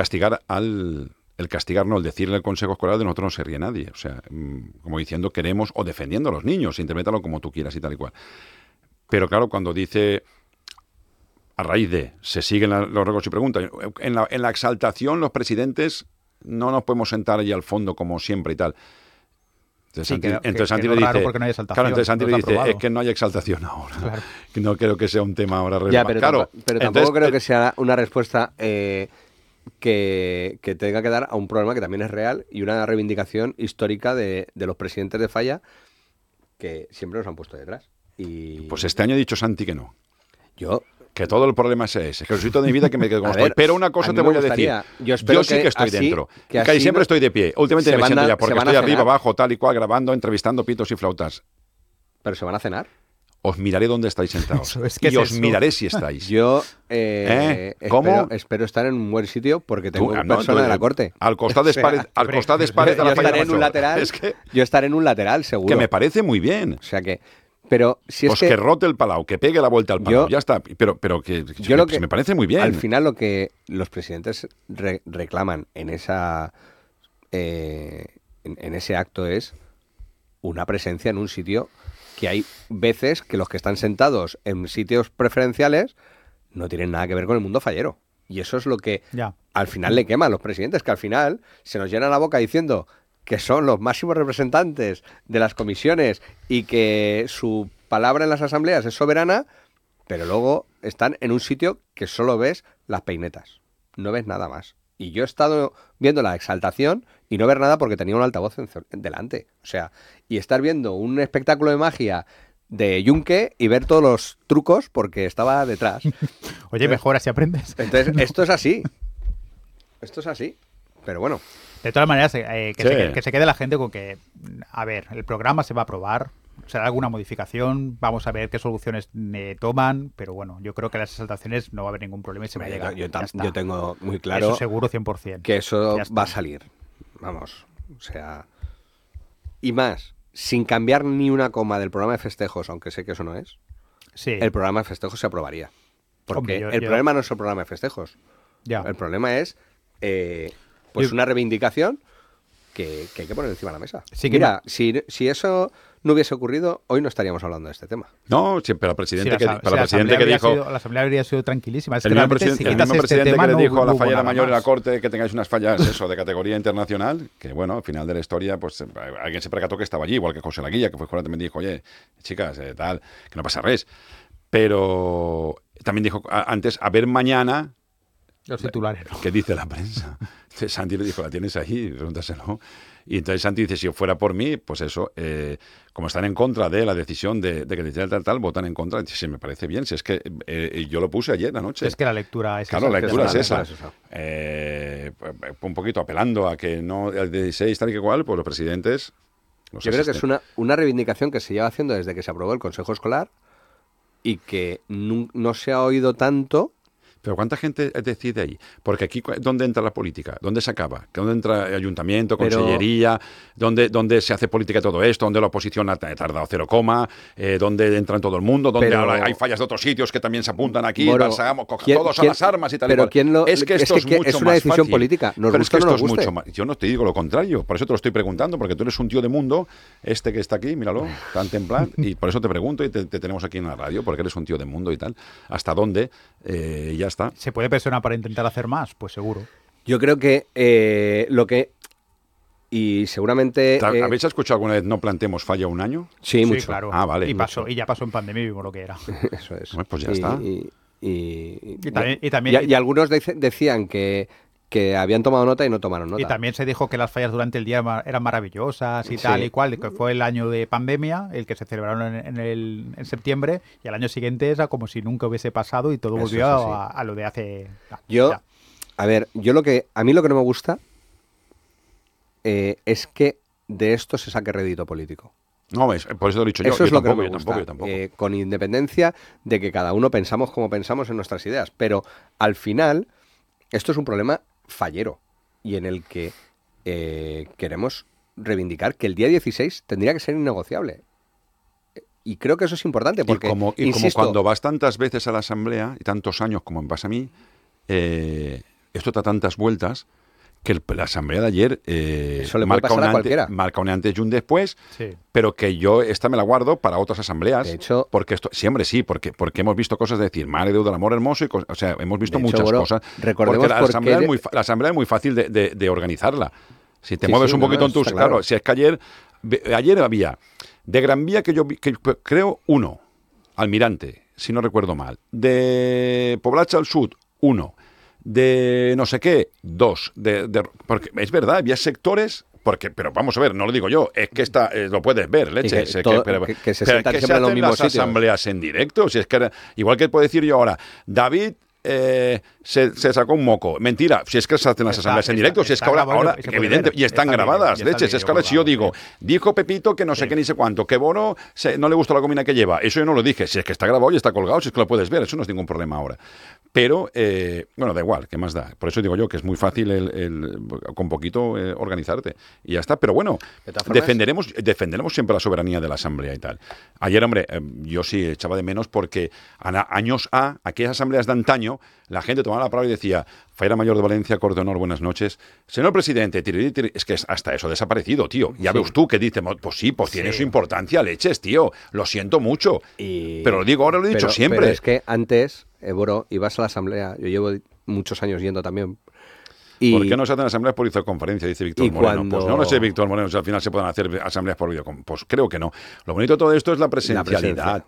decirle al Consejo Escolar de nosotros no se ríe nadie. O sea, como diciendo queremos, o defendiendo a los niños, interprétalo como tú quieras y tal y cual. Pero claro, cuando dice... A raíz de, se siguen los ruegos y preguntas. En la exaltación, los presidentes no nos podemos sentar allí al fondo como siempre y tal. Entonces Santi le dice, porque no hay exaltación, claro, entonces Santi le dice, aprobado. Es que no hay exaltación ahora. Claro. No creo que sea un tema ahora relevante. Pero tampoco creo que sea una respuesta que tenga que dar a un problema que también es real y una reivindicación histórica de los presidentes de falla que siempre nos han puesto detrás. Y... Pues este año ha dicho Santi que no. Que todo el problema es ese. Que necesito de mi vida que me quedo como estoy. Pero una cosa te voy a decir. Yo sí que estoy dentro. Que casi siempre estoy de pie. Últimamente me siento ya porque estoy arriba, abajo, tal y cual, grabando, entrevistando pitos y flautas. ¿Pero se van a cenar? Os miraré dónde estáis sentados. Os miraré si estáis. Yo ¿Cómo? espero estar en un buen sitio porque tengo persona de la corte. Al costado de Spárez de la falla. Yo estaré en un lateral, seguro. Que me parece muy bien. O sea que... Pero si es que rote el palau, que pegue la vuelta al palau, ya está. Pero que me parece muy bien. Al final lo que los presidentes reclaman en ese acto es una presencia en un sitio que hay veces que los que están sentados en sitios preferenciales no tienen nada que ver con el mundo fallero. Y eso es lo que al final le quema a los presidentes, que al final se nos llena la boca diciendo... que son los máximos representantes de las comisiones y que su palabra en las asambleas es soberana, pero luego están en un sitio que solo ves las peinetas, no ves nada más. Y yo he estado viendo la exaltación y no ver nada porque tenía un altavoz delante. O sea, y estar viendo un espectáculo de magia de Yunque y ver todos los trucos porque estaba detrás. Oye, mejor así aprendes. Entonces, esto es así. Pero bueno. De todas maneras, que se quede la gente con que, a ver, el programa se va a aprobar, será alguna modificación, vamos a ver qué soluciones toman, pero bueno, yo creo que las exaltaciones no va a haber ningún problema y se va a llegar. Yo tengo muy claro eso seguro 100%. Que eso va a salir. Vamos, o sea... Y más, sin cambiar ni una coma del programa de festejos, aunque sé que eso no es, sí. El programa de festejos se aprobaría. Porque Hombre, el problema no es el programa de festejos. Ya. El problema es una reivindicación que hay que poner encima de la mesa. Sí que mira, si eso no hubiese ocurrido, hoy no estaríamos hablando de este tema. No, sí, pero el presidente Sí, que dijo... La asamblea habría sido tranquilísima. Es el mismo presidente que le dijo a la fallera mayor en la más. corte que tengáis unas fallas de categoría internacional, que bueno, al final de la historia, pues alguien se percató que estaba allí, igual que José Laguilla, que fue fuera, también dijo, oye, chicas, tal, que no pasa res. Pero también dijo antes, a ver mañana... Los titulares, ¿no? ¿Qué dice la prensa? Entonces Santi le dijo, la tienes ahí, pregúntaselo. Y entonces Santi dice, si fuera por mí, pues eso, como están en contra de la decisión de que tal, votan en contra. Sí, me parece bien, si es que yo lo puse ayer anoche. Es que la lectura es claro, esa. La lectura es esa. Un poquito apelando a que no, el 16 tal y que igual, pues los presidentes... Yo creo que es una reivindicación que se lleva haciendo desde que se aprobó el Consejo Escolar y que no se ha oído tanto. Pero ¿cuánta gente decide ahí? Porque aquí, ¿dónde entra la política? ¿Dónde se acaba? ¿Dónde entra el ayuntamiento, consellería? ¿Dónde se hace política de todo esto? ¿Dónde la oposición ha tardado 0, ¿dónde entra en todo el mundo? ¿Dónde ahora hay fallas de otros sitios que también se apuntan aquí? Todos a las armas y tal y cual. Es que esto es mucho es una más decisión fácil. política. Pero es que esto es mucho más... Yo no te digo lo contrario. Por eso te lo estoy preguntando, porque tú eres un tío de mundo, que está aquí, míralo, tan templado, y por eso te pregunto y te tenemos aquí en la radio, porque eres un tío de mundo y tal. ¿Hasta dónde? Ya está. ¿Se puede presionar para intentar hacer más? Pues seguro. Yo creo que lo que... Y seguramente... ¿Habéis escuchado alguna vez no plantemos falla un año? Sí, mucho. Claro. Ah, vale. Y ya pasó en pandemia y vimos lo que era. Eso es. Bueno, pues ya está. Y algunos decían que habían tomado nota y no tomaron nota. Y también se dijo que las fallas durante el día eran maravillosas y tal y cual, que fue el año de pandemia, el que se celebraron en septiembre, y al año siguiente era como si nunca hubiese pasado y todo volvió a lo de hace... A mí lo que no me gusta es que de esto se saque rédito político. No, por eso lo he dicho yo. Eso es yo lo tampoco, que me gusta. Yo tampoco. Con independencia de que cada uno pensamos como pensamos en nuestras ideas. Pero al final, esto es un problema fallero y en el que queremos reivindicar que el día 16 tendría que ser innegociable. Y creo que eso es importante porque, como cuando vas tantas veces a la asamblea y tantos años como me pasa a mí, esto da tantas vueltas que la asamblea de ayer marca un antes y un después, pero que yo esta me la guardo para otras asambleas. De hecho, porque porque hemos visto cosas de decir, madre Dios del amor hermoso, o sea, hemos visto muchas cosas. Recordemos porque la asamblea es muy fácil de organizarla. Si te mueves un poquito en tus... Claro, si es que ayer había de Gran Vía, que yo creo, 1, Almirante, si no recuerdo mal, de Poblacha al Sud, 1, de no sé qué, 2, porque es verdad, había sectores... pero vamos a ver, no lo digo yo, es que lo puedes ver, leche. Que se sientan siempre en los mismos sitios. Asambleas en directo, si es que igual que puedo decir yo ahora, David se sacó un moco. Mentira, si es que se hacen las asambleas en directo, si es que ahora evidente, y están grabadas, leches, es que ahora si yo digo, dijo Pepito que no sé qué ni sé cuánto, que Bono no le gustó la comida que lleva, eso yo no lo dije, si es que está grabado y está colgado, si es que lo puedes ver, eso no es ningún problema ahora. Pero, bueno, da igual, ¿qué más da? Por eso digo yo que es muy fácil con poquito organizarte y ya está. Pero bueno, defenderemos siempre la soberanía de la asamblea y tal. Ayer, hombre, yo sí echaba de menos porque años aquellas asambleas de antaño, la gente tomaba la palabra y decía, Fallera Mayor de Valencia, Corte de Honor, buenas noches. Señor presidente, es que hasta eso ha desaparecido, tío. Ya ves tú que dice, pues sí, pues tiene su importancia, leches, tío. Lo siento mucho. Pero lo digo ahora, lo he dicho siempre. Pero es que antes, Boro, ibas a la asamblea, yo llevo muchos años yendo también. ¿Por qué no se hacen asambleas por videoconferencia? Dice Víctor Moreno. Pues no sé, Víctor Moreno, si al final se pueden hacer asambleas por videoconferencia. Pues creo que no. Lo bonito de todo esto es la presencialidad.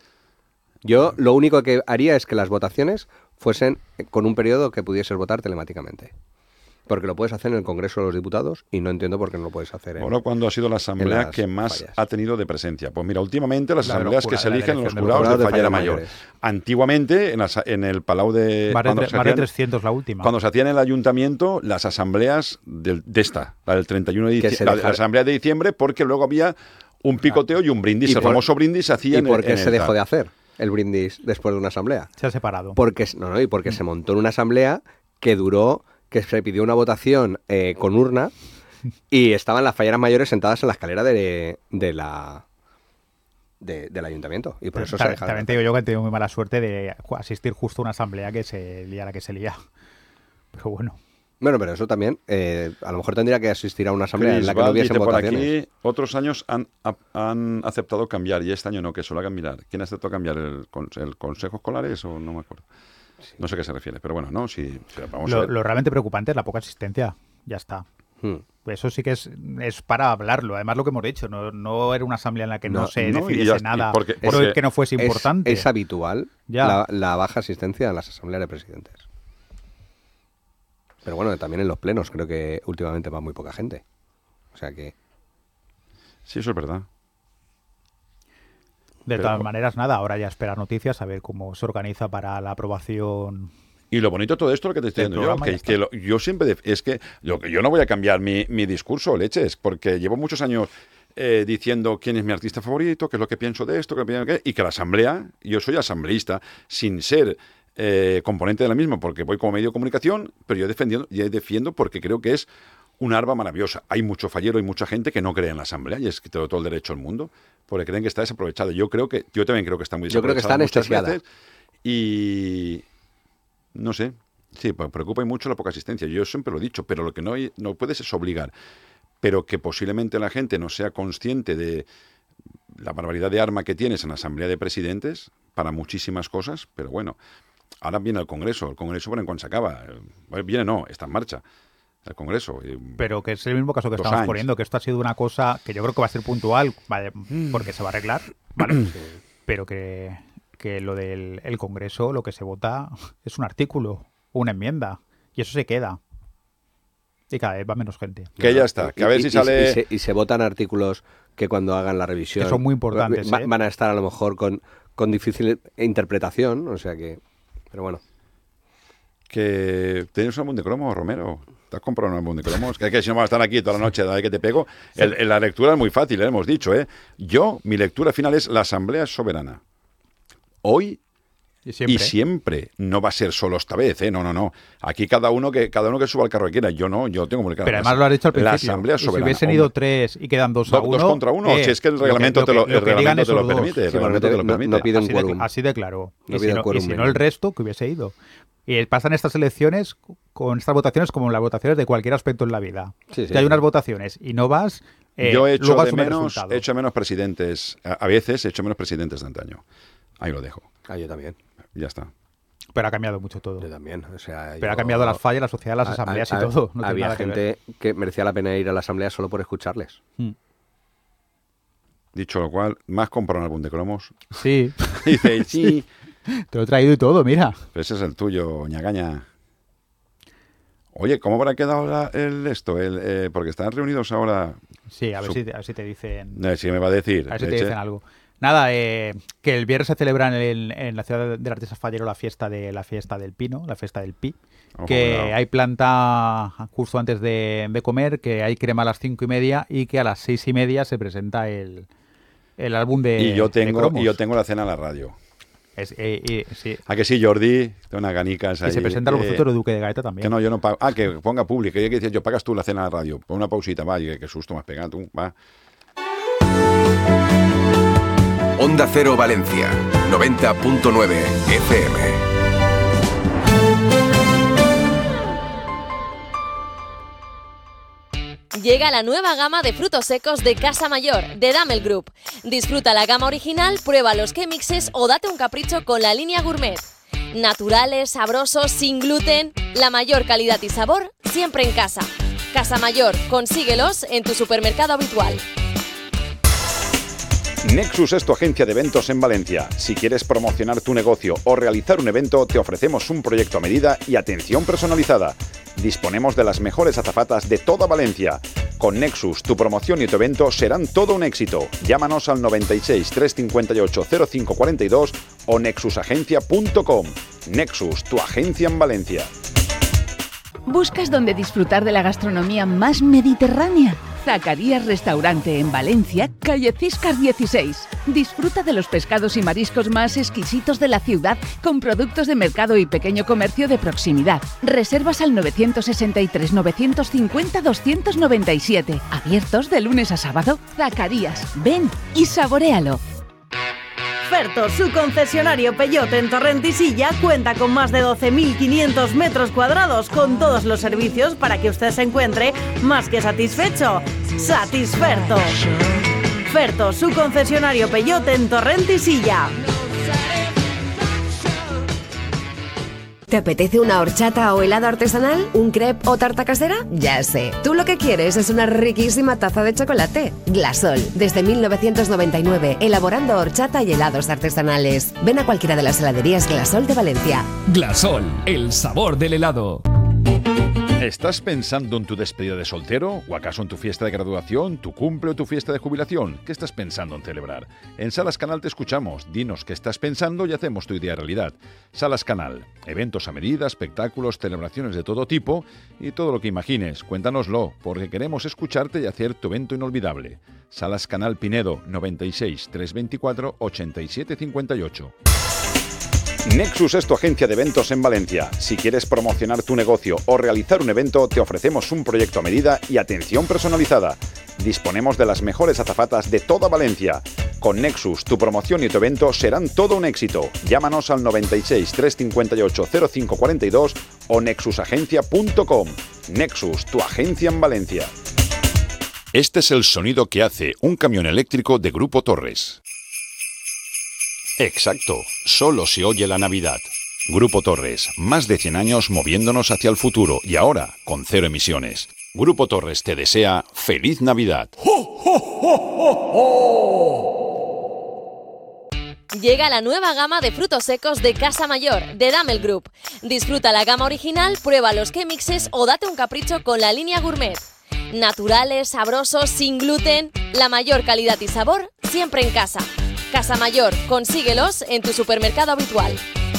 Yo lo único que haría es que las votaciones fuesen con un periodo que pudieses votar telemáticamente. Porque lo puedes hacer en el Congreso de los Diputados y no entiendo por qué no lo puedes hacer Bueno, ¿cuándo ha sido la asamblea que más ha tenido de presencia? Pues mira, últimamente las asambleas que se eligen en los jurados de Fallera Mayor. Antiguamente, en el Palau de... Más de 300 la última. Cuando se hacía en el ayuntamiento, las asambleas de esta, la del 31 de diciembre, la asamblea de diciembre, porque luego había un picoteo y un brindis. El famoso brindis se hacía ¿Y por qué se dejó tal. de hacer el brindis después de una asamblea? Se ha separado. Porque se montó en una asamblea que duró, que se pidió una votación con urna y estaban las falleras mayores sentadas en la escalera del ayuntamiento. Y por eso se dejaron. También te digo yo que he tenido muy mala suerte de asistir justo a una asamblea que se lía la que se lía. Pero bueno. Bueno, pero eso también, a lo mejor tendría que asistir a una asamblea en la que no Val hubiesen dice por votaciones. aquí, otros años han aceptado cambiar y este año no, que solo hagan mirar. ¿Quién aceptó cambiar? ¿El Consejo Escolar o no me acuerdo? Sí. No sé a qué se refiere, pero bueno, no, sí, vamos a ver. Lo realmente preocupante es la poca asistencia. Ya está. Eso sí que es para hablarlo. Además, lo que hemos dicho, no era una asamblea en la que no se decidiese nada porque que no fuese importante. Es habitual la baja asistencia a las asambleas de presidentes. Pero bueno, también en los plenos creo que últimamente va muy poca gente. O sea que... Sí, eso es verdad. De todas maneras, nada, ahora ya esperar noticias, a ver cómo se organiza para la aprobación. Y lo bonito de todo esto, lo que te estoy diciendo yo, yo siempre... Es que yo no voy a cambiar mi discurso, leches, porque llevo muchos años diciendo quién es mi artista favorito, qué es lo que pienso de esto, y que la asamblea, yo soy asambleísta, sin ser... componente de la misma, porque voy como medio de comunicación, pero yo defiendo porque creo que es un arma maravillosa. Hay mucho fallero y mucha gente que no cree en la asamblea, y es que todo el derecho del mundo, porque creen que está desaprovechado. Yo también creo que está muy desaprovechado. Yo creo que está anestesiada. Y no sé, sí, pues preocupa mucho la poca asistencia. Yo siempre lo he dicho, pero lo que no puedes es obligar. Pero que posiblemente la gente no sea consciente de la barbaridad de arma que tienes en la asamblea de presidentes para muchísimas cosas, pero bueno. Ahora viene el Congreso bueno, cuando se acaba. Está en marcha el Congreso. Pero que es el mismo caso que estamos poniendo, que esto ha sido una cosa que yo creo que va a ser puntual, ¿vale? Porque se va a arreglar, ¿vale? Pero que lo del Congreso, lo que se vota es un artículo, una enmienda, y eso se queda. Y cada vez va menos gente. Que ya está, que a ver si sale... Y se votan artículos que cuando hagan la revisión... Que son muy importantes. Van a estar a lo mejor con difícil interpretación, o sea que... Pero bueno. Que tienes un álbum de cromo, Romero. ¿Te has comprado un álbum de cromos? Que si no vas a estar aquí toda la noche, que te pego. Sí. La lectura es muy fácil, hemos dicho. Mi lectura final es: la asamblea es soberana. Hoy y siempre. No va a ser solo esta vez, No. Aquí cada uno que suba al carro que quiera. Yo no, yo tengo muy claro. Pero además lo has dicho al principio. La asamblea es soberana. Si hubiesen ido 3 y quedan 2 a 1... 2 contra 1, si es que el reglamento te lo permite. No piden quórum. Así de claro. Y si no, el resto que hubiese ido. Y pasan estas elecciones con estas votaciones como las votaciones de cualquier aspecto en la vida. Sí. Hay unas votaciones y no vas... yo he hecho menos presidentes, a veces he hecho menos presidentes de antaño. Ahí lo dejo. Yo también. Ya está. Pero ha cambiado mucho todo. Yo también. Pero ha cambiado las fallas, la sociedad, las asambleas y todo. No había nada gente que merecía la pena ir a la asamblea solo por escucharles. Dicho lo cual, ¿más comprar un álbum de cromos? Sí. Dice, sí. Te lo he traído y todo, mira. Pero ese es el tuyo, ñagaña. Oye, ¿cómo habrá quedado esto? Porque están reunidos ahora... Sí, a ver si te dicen... Sí, me va a decir. A ver si te dicen algo. Nada, que el viernes se celebra en la ciudad del artista fallero la fiesta del Pino, la fiesta del Pi. Que hay planta justo antes de comer, que hay crema a las 5:30 y que a las 6:30 se presenta el álbum de Y yo tengo la cena a la radio. Sí. ¿A que sí, Jordi? Tengo unas ganicas ahí. Y se presenta el futuro Duque de Gaeta también. Que no, yo no pago. Que ponga público. Que decir, yo pagas tú la cena a la radio. Pon una pausita, va. Y qué susto me has pegado tú, va. Onda Cero Valencia, 90.9 FM. Llega la nueva gama de frutos secos de Casa Mayor, de Damel Group. Disfruta la gama original, prueba los K-Mixes o date un capricho con la línea gourmet. Naturales, sabrosos, sin gluten, la mayor calidad y sabor siempre en casa. Casa Mayor, consíguelos en tu supermercado habitual. Nexus es tu agencia de eventos en Valencia. Si quieres promocionar tu negocio o realizar un evento, te ofrecemos un proyecto a medida y atención personalizada. Disponemos de las mejores azafatas de toda Valencia. Con Nexus, tu promoción y tu evento serán todo un éxito. Llámanos al 96 358 0542 o nexusagencia.com. Nexus, tu agencia en Valencia. ¿Buscas dónde disfrutar de la gastronomía más mediterránea? Zacarías Restaurante en Valencia, calle Ciscar 16. Disfruta de los pescados y mariscos más exquisitos de la ciudad con productos de mercado y pequeño comercio de proximidad. Reservas al 963 950 297. Abiertos de lunes a sábado. Zacarías, ven y saboréalo. Ferto, su concesionario Peugeot en Torrent y Silla, cuenta con más de 12.500 metros cuadrados con todos los servicios para que usted se encuentre más que satisfecho. ¡Satisferto! Ferto, su concesionario Peugeot en Torrent y Silla. ¿Te apetece una horchata o helado artesanal? ¿Un crepe o tarta casera? Ya sé. Tú lo que quieres es una riquísima taza de chocolate. Glasol, desde 1999, elaborando horchata y helados artesanales. Ven a cualquiera de las heladerías Glasol de Valencia. Glasol, el sabor del helado. ¿Estás pensando en tu despedida de soltero? ¿O acaso en tu fiesta de graduación, tu cumple o tu fiesta de jubilación? ¿Qué estás pensando en celebrar? En Salas Canal te escuchamos. Dinos qué estás pensando y hacemos tu idea realidad. Salas Canal. Eventos a medida, espectáculos, celebraciones de todo tipo y todo lo que imagines. Cuéntanoslo, porque queremos escucharte y hacer tu evento inolvidable. Salas Canal Pinedo, 96 324 87 58. Nexus es tu agencia de eventos en Valencia. Si quieres promocionar tu negocio o realizar un evento, te ofrecemos un proyecto a medida y atención personalizada. Disponemos de las mejores azafatas de toda Valencia. Con Nexus, tu promoción y tu evento serán todo un éxito. Llámanos al 96 358 0542 o nexusagencia.com. Nexus, tu agencia en Valencia. Este es el sonido que hace un camión eléctrico de Grupo Torres. Exacto, solo se oye la Navidad. Grupo Torres, más de 100 años moviéndonos hacia el futuro y ahora con 0 emisiones. Grupo Torres te desea ¡Feliz Navidad! Llega la nueva gama de frutos secos de Casa Mayor, de Damel Group. Disfruta la gama original, prueba los K-Mixes o date un capricho con la línea gourmet. Naturales, sabrosos, sin gluten, la mayor calidad y sabor siempre en casa. Casa Mayor, consíguelos en tu supermercado habitual.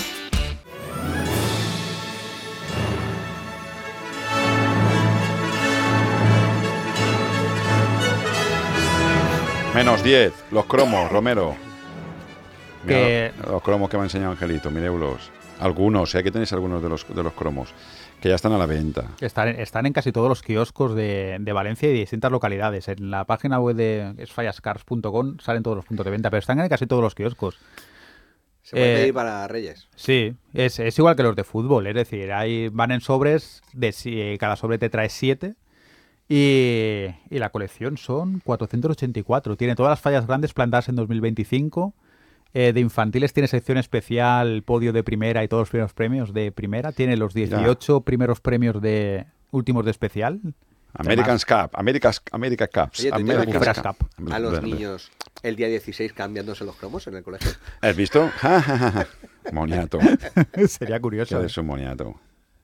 Menos 10, los cromos, Romero. Que- Mira, los cromos que me ha enseñado Angelito, 1000 euros. Algunos, que tenéis algunos de los cromos, que ya están a la venta. Están en casi todos los kioscos de Valencia y de distintas localidades. En la página web de esfallascars.com salen todos los puntos de venta, pero están en casi todos los kioscos. Se puede pedir para Reyes. Sí, es igual que los de fútbol, es decir, van en sobres, cada sobre te trae 7 y la colección son 484. Tiene todas las fallas grandes plantadas en 2025. De infantiles tiene sección especial, podio de primera y todos los primeros premios de primera. Tiene los 18 primeros premios de últimos de especial. American Cup. Oye, ¿te American imaginas Cup. a los niños el día 16 cambiándose los cromos en el colegio? ¿Has visto? Moniato. Sería curioso. Que es un moniato.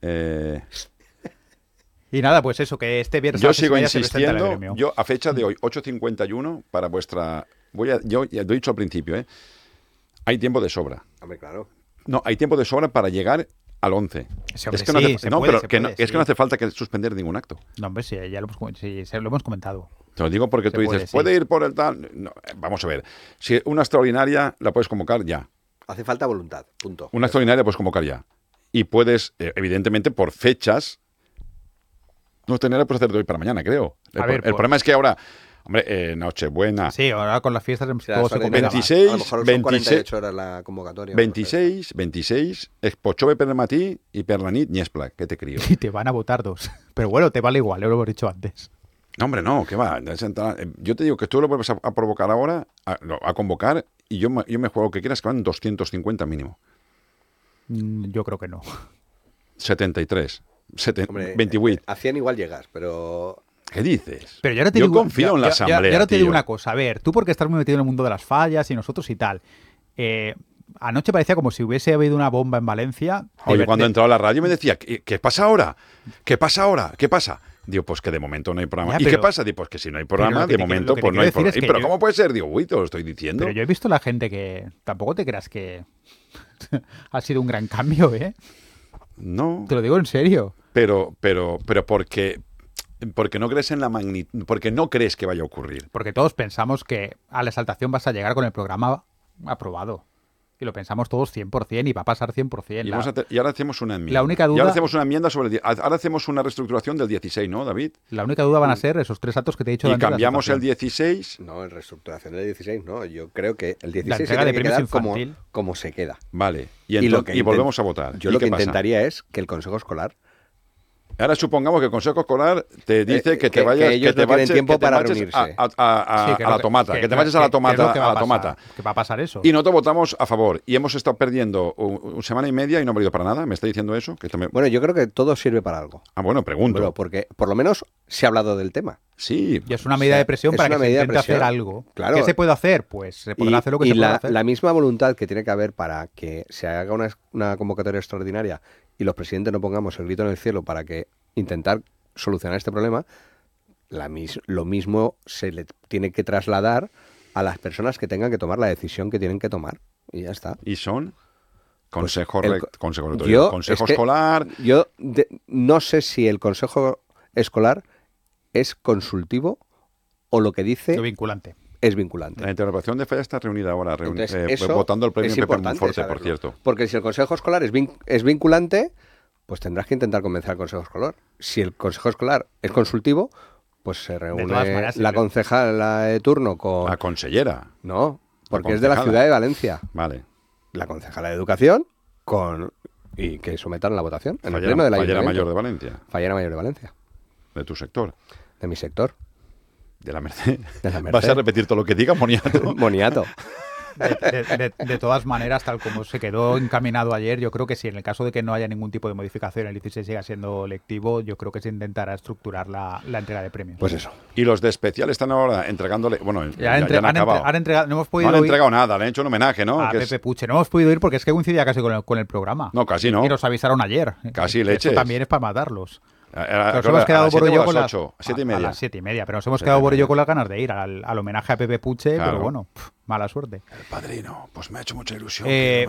Y nada, pues eso, que este viernes... Yo sigo se presenta el insistiendo, gremio. yo a fecha de hoy, 8:51, para vuestra... yo ya lo he dicho al principio, hay tiempo de sobra. Hombre, claro. No, hay tiempo de sobra para llegar al 11. Sí, hombre, es que no hace, sí, se no, puede, pero se que puede, no, es sí. que no hace falta que suspender ningún acto. No, hombre, sí, ya lo hemos comentado. Te lo digo porque Se tú dices, puede, ¿puede ir por el tal? No, vamos a ver. Si una extraordinaria la puedes convocar ya. Hace falta voluntad, punto. Una extraordinaria puedes convocar ya. Y puedes, evidentemente, por fechas, no tener puedes hacer de hoy para mañana, creo. El problema es que ahora, hombre, Nochebuena. Sí, ahora con las fiestas O sea, todo son se en- complica. 26, a lo mejor son 26, 48 horas la convocatoria. 26, es Pochove per matí y per la nit Niespla, que te crío. Y te van a votar 2. Pero bueno, te vale igual, lo hemos dicho antes. No, hombre, no, ¿qué va? Yo te digo que tú lo vuelves a provocar ahora, a convocar, y yo me juego lo que quieras, que van 250 mínimo. Yo creo que no. 73. Hombre, 28. a 100 igual llegas, pero... ¿Qué dices? Pero yo ahora te Yo digo, confío en la asamblea, yo ahora te digo tío. una cosa. A ver, tú porque estás muy metido en el mundo de las fallas y nosotros y tal. Anoche parecía como si hubiese habido una bomba en Valencia. Oye, cuando entraba a la radio me decía, ¿qué pasa ahora? ¿Qué pasa ahora? ¿Qué pasa? Digo, pues que de momento no hay programa. Ya, ¿Y pero- qué pasa? Digo, pues que si no hay programa, lo que de te quiero- momento lo que pues te no hay quiero decir programa. es que Pero yo- ¿cómo puede ser? Digo, uy, te lo estoy diciendo. Pero yo he visto la gente que... Tampoco te creas que ha sido un gran cambio, ¿eh? No. Te lo digo en serio. Pero porque Porque no crees en la magnitud, porque no crees que vaya a ocurrir. Porque todos pensamos que a la exaltación vas a llegar con el programa aprobado. Y lo pensamos todos 100% y va a pasar 100%. Y ahora hacemos una enmienda. La única duda, y ahora hacemos una enmienda ahora hacemos una reestructuración del 16, ¿no, David? La única duda van a ser esos 3 actos que te he dicho. Y cambiamos el 16. No, en reestructuración del 16 no. Yo creo que el 16 la se entrega tiene de que premios quedar infantil. como se queda. Vale. Y volvemos a votar. Yo lo que intentaría es que el Consejo Escolar... Ahora supongamos que el Consejo Escolar te dice que te vayas, que ellos no tienen tiempo para reunirse. A la tomata, que te vayas a la tomata. Que va a pasar eso. Y nosotros votamos a favor. Y hemos estado perdiendo una semana y media y no hemos ido para nada. ¿Me está diciendo eso? Bueno, yo creo que todo sirve para algo. Bueno, pregunto. Bueno, porque por lo menos se ha hablado del tema. Sí. Y es una medida de presión para que se intente hacer algo. Claro. ¿Qué se puede hacer? Pues se podrá hacer lo que se pueda hacer. Y la misma voluntad que tiene que haber para que se haga una convocatoria extraordinaria y los presidentes no pongamos el grito en el cielo para que intentar solucionar este problema, lo mismo se le tiene que trasladar a las personas que tengan que tomar la decisión que tienen que tomar. Y ya está. ¿Y son? Consejo Escolar. Yo no sé si el Consejo Escolar es consultivo o lo que dice... Lo vinculante. Es vinculante. La interpretación de Falla está reunida ahora, Entonces, votando el premio Pepe Monforte, por cierto. Porque si el Consejo Escolar es vinculante, pues tendrás que intentar convencer al Consejo Escolar. Si el Consejo Escolar es consultivo, pues se reúne la concejala de turno con... La consellera. No, porque es de la ciudad de Valencia. Vale. La concejala de Educación y que sometan la votación en el pleno de la Fallera Mayor de Valencia. Fallera Mayor de Valencia. De tu sector. De mi sector. De la Merced. ¿Vas a repetir todo lo que diga, Moniato? Moniato. De todas maneras, tal como se quedó encaminado ayer, yo creo que si en el caso de que no haya ningún tipo de modificación, el 16 siga siendo lectivo, yo creo que se intentará estructurar la entrega de premios. Pues eso. Y los de especial están ahora entregándole... Bueno, ya han acabado. No hemos podido no han entregado nada, le han hecho un homenaje, ¿no? A Pepe Puche. No hemos podido ir porque es que coincidía casi con el programa. No, casi no. Y nos avisaron ayer. Casi leches. Esto también es para matarlos. Nos hemos quedado por ello con las 7:30. A las 7:30, pero nos hemos quedado por ello con las ganas de ir al homenaje a Pepe Puche, claro. Pero bueno, mala suerte. El padrino, pues me ha hecho mucha ilusión.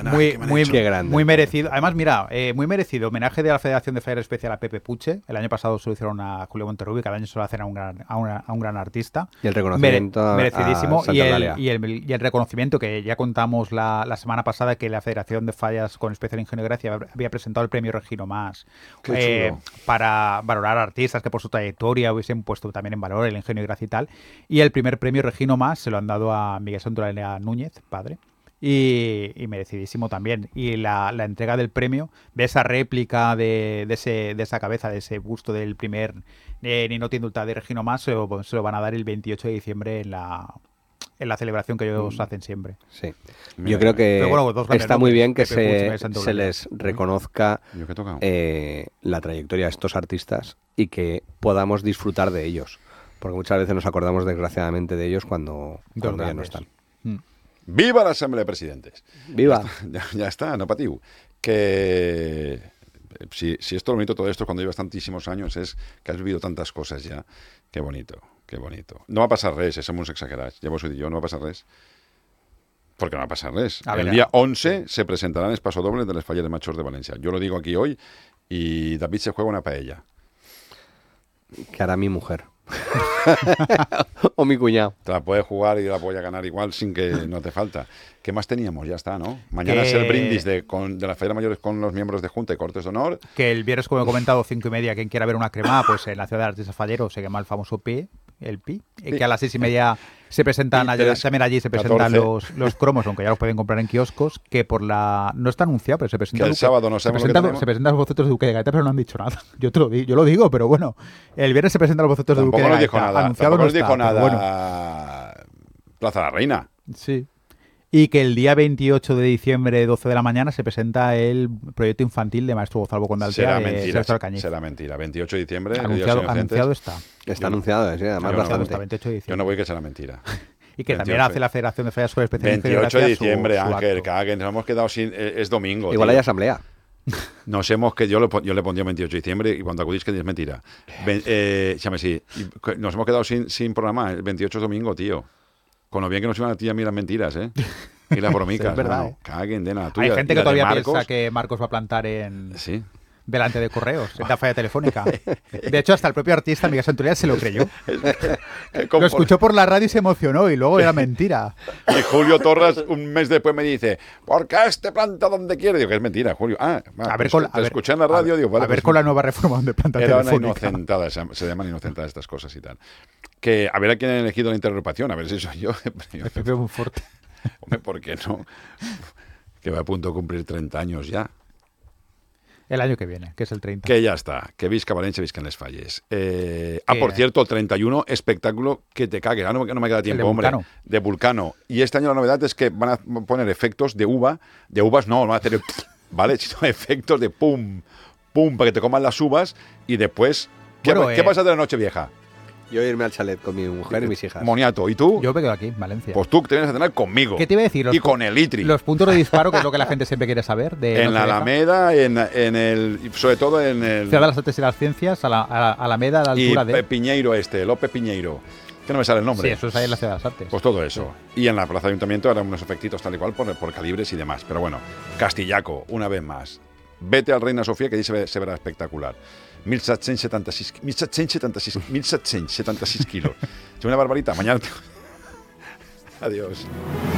Muy merecido. Además, mira, muy merecido. Homenaje de la Federación de Fallas Especial a Pepe Puche. El año pasado se lo hicieron a Julio Monterrubio, cada año se lo hacen a un gran artista. Y el reconocimiento merecidísimo. Y el reconocimiento que ya contamos la semana pasada, que la Federación de Fallas con Especial Ingenio y Gracia había presentado el premio Regino Más para valorar artistas que por su trayectoria hubiesen puesto también en valor el ingenio y gracia y tal. Y el primer premio Regino Más se lo han dado a Miguel Santolaya Núñez, padre. Y merecidísimo también. Y la entrega del premio, de esa réplica de esa cabeza, de ese busto del primer Ninoti Indulta de Regino Más, se lo van a dar el 28 de diciembre en la celebración que ellos hacen siempre. Sí. Yo creo que está muy bien que se les reconozca la trayectoria de estos artistas y que podamos disfrutar de ellos. Porque muchas veces nos acordamos desgraciadamente de ellos cuando ya no están. ¡Viva la Asamblea de Presidentes! ¡Viva! Ya está, no patiu. Que si esto lo bonito todo esto cuando llevas tantísimos años es que has vivido tantas cosas ya. Qué bonito. Qué bonito. No va a pasar res, somos exagerados. Ya vos ho dit jo, no va a pasar res. Porque no va a pasar res. El día 11 se presentarán el paso doble de las Falleres Majors de Valencia. Yo lo digo aquí hoy y David se juega una paella. Que hará mi mujer. O mi cuñado. Te la puedes jugar y la voy a ganar igual sin que no te falta. ¿Qué más teníamos? Ya está, ¿no? Mañana es el brindis de las Falleras Mayores con los miembros de Junta y Cortes de Honor. Que el viernes, como he comentado, 5:30, quien quiera ver una crema, pues en la ciudad de Artistas Falleros se llama el famoso Pi. Que a las 6:30 se presentan también allí se presentan los cromos, aunque ya los pueden comprar en kioscos, que no está anunciado, pero se presenta el sábado no sabemos se presentan los bocetos de Duque de Gaeta, pero no han dicho nada. Yo lo digo, pero bueno, el viernes se presentan los bocetos de Duque de Gaeta. Tampoco nos dijo nada Plaza de la Reina. Sí. Y que el día 28 de diciembre, 12 de la mañana, se presenta el proyecto infantil de Maestro Gonzalo Condaltea. Será mentira. 28 de diciembre. Anunciado está. Está anunciado, sí, además bastante. 28 de diciembre. Yo no voy que será mentira. Y que también hace la Federación de Fallas con Especial 28 de diciembre, Ángel, que nos hemos quedado sin... Es domingo. Igual hay asamblea. Yo le pondría 28 de diciembre y cuando acudís que es mentira. Nos hemos quedado sin programa. El 28 es domingo, tío. Con lo bien que nos iban a ti a mí las mentiras, ¿eh? Y las bromicas. Es verdad, Caguen de nada tuya. Hay gente que todavía piensa que Marcos va a plantar en... Sí. delante de Correos, en la falla telefónica. De hecho, hasta el propio artista, Miguel Santurial, se lo creyó. Lo escuchó por la radio y se emocionó, y luego era mentira. Y Julio Torras, un mes después, me dice, ¿por qué este planta donde quiere? Digo, que es mentira, Julio. Te escuché en la radio, digo, vale. A ver con la nueva reforma donde planta telefónica. Era una inocentada, se llaman inocentadas estas cosas y tal. Que a ver a quién ha elegido la interrogación, a ver si soy yo. Pepe Monforte. Hombre, ¿por qué no? Que va a punto de cumplir 30 años ya. El año que viene, que es el 30. Que ya está, que visca Valencia, visca en les falles. Por cierto, el 31, espectáculo que te cague. No me queda tiempo, hombre. De Vulcano. Y este año la novedad es que van a poner efectos de uva. De uvas no, van a hacer, ¿vale? Sino efectos de pum, pum, para que te coman las uvas y después... ¿Qué pasa de la noche vieja? Yo irme al chalet con mi mujer y mis hijas. Moniato, ¿y tú? Yo me quedo aquí, en Valencia. Pues tú te vienes a cenar conmigo. ¿Qué te iba a decir? Y con el Itri. Los puntos de disparo, que es lo que la gente siempre quiere saber. En la Alameda, sobre todo en el... Ciudad de las Artes y las Ciencias, a la Alameda, a la altura de... Piñeiro López Piñeiro. Que no me sale el nombre. Sí, eso es ahí en la Ciudad de las Artes. Pues todo eso. Sí. Y en la Plaza de Ayuntamiento eran unos efectitos tal y cual por calibres y demás. Pero bueno, Castillaco, una vez más. Vete al Reina Sofía, que allí se verá espectacular. 1776 kilos. Es una barbarita. Mañana... Adiós.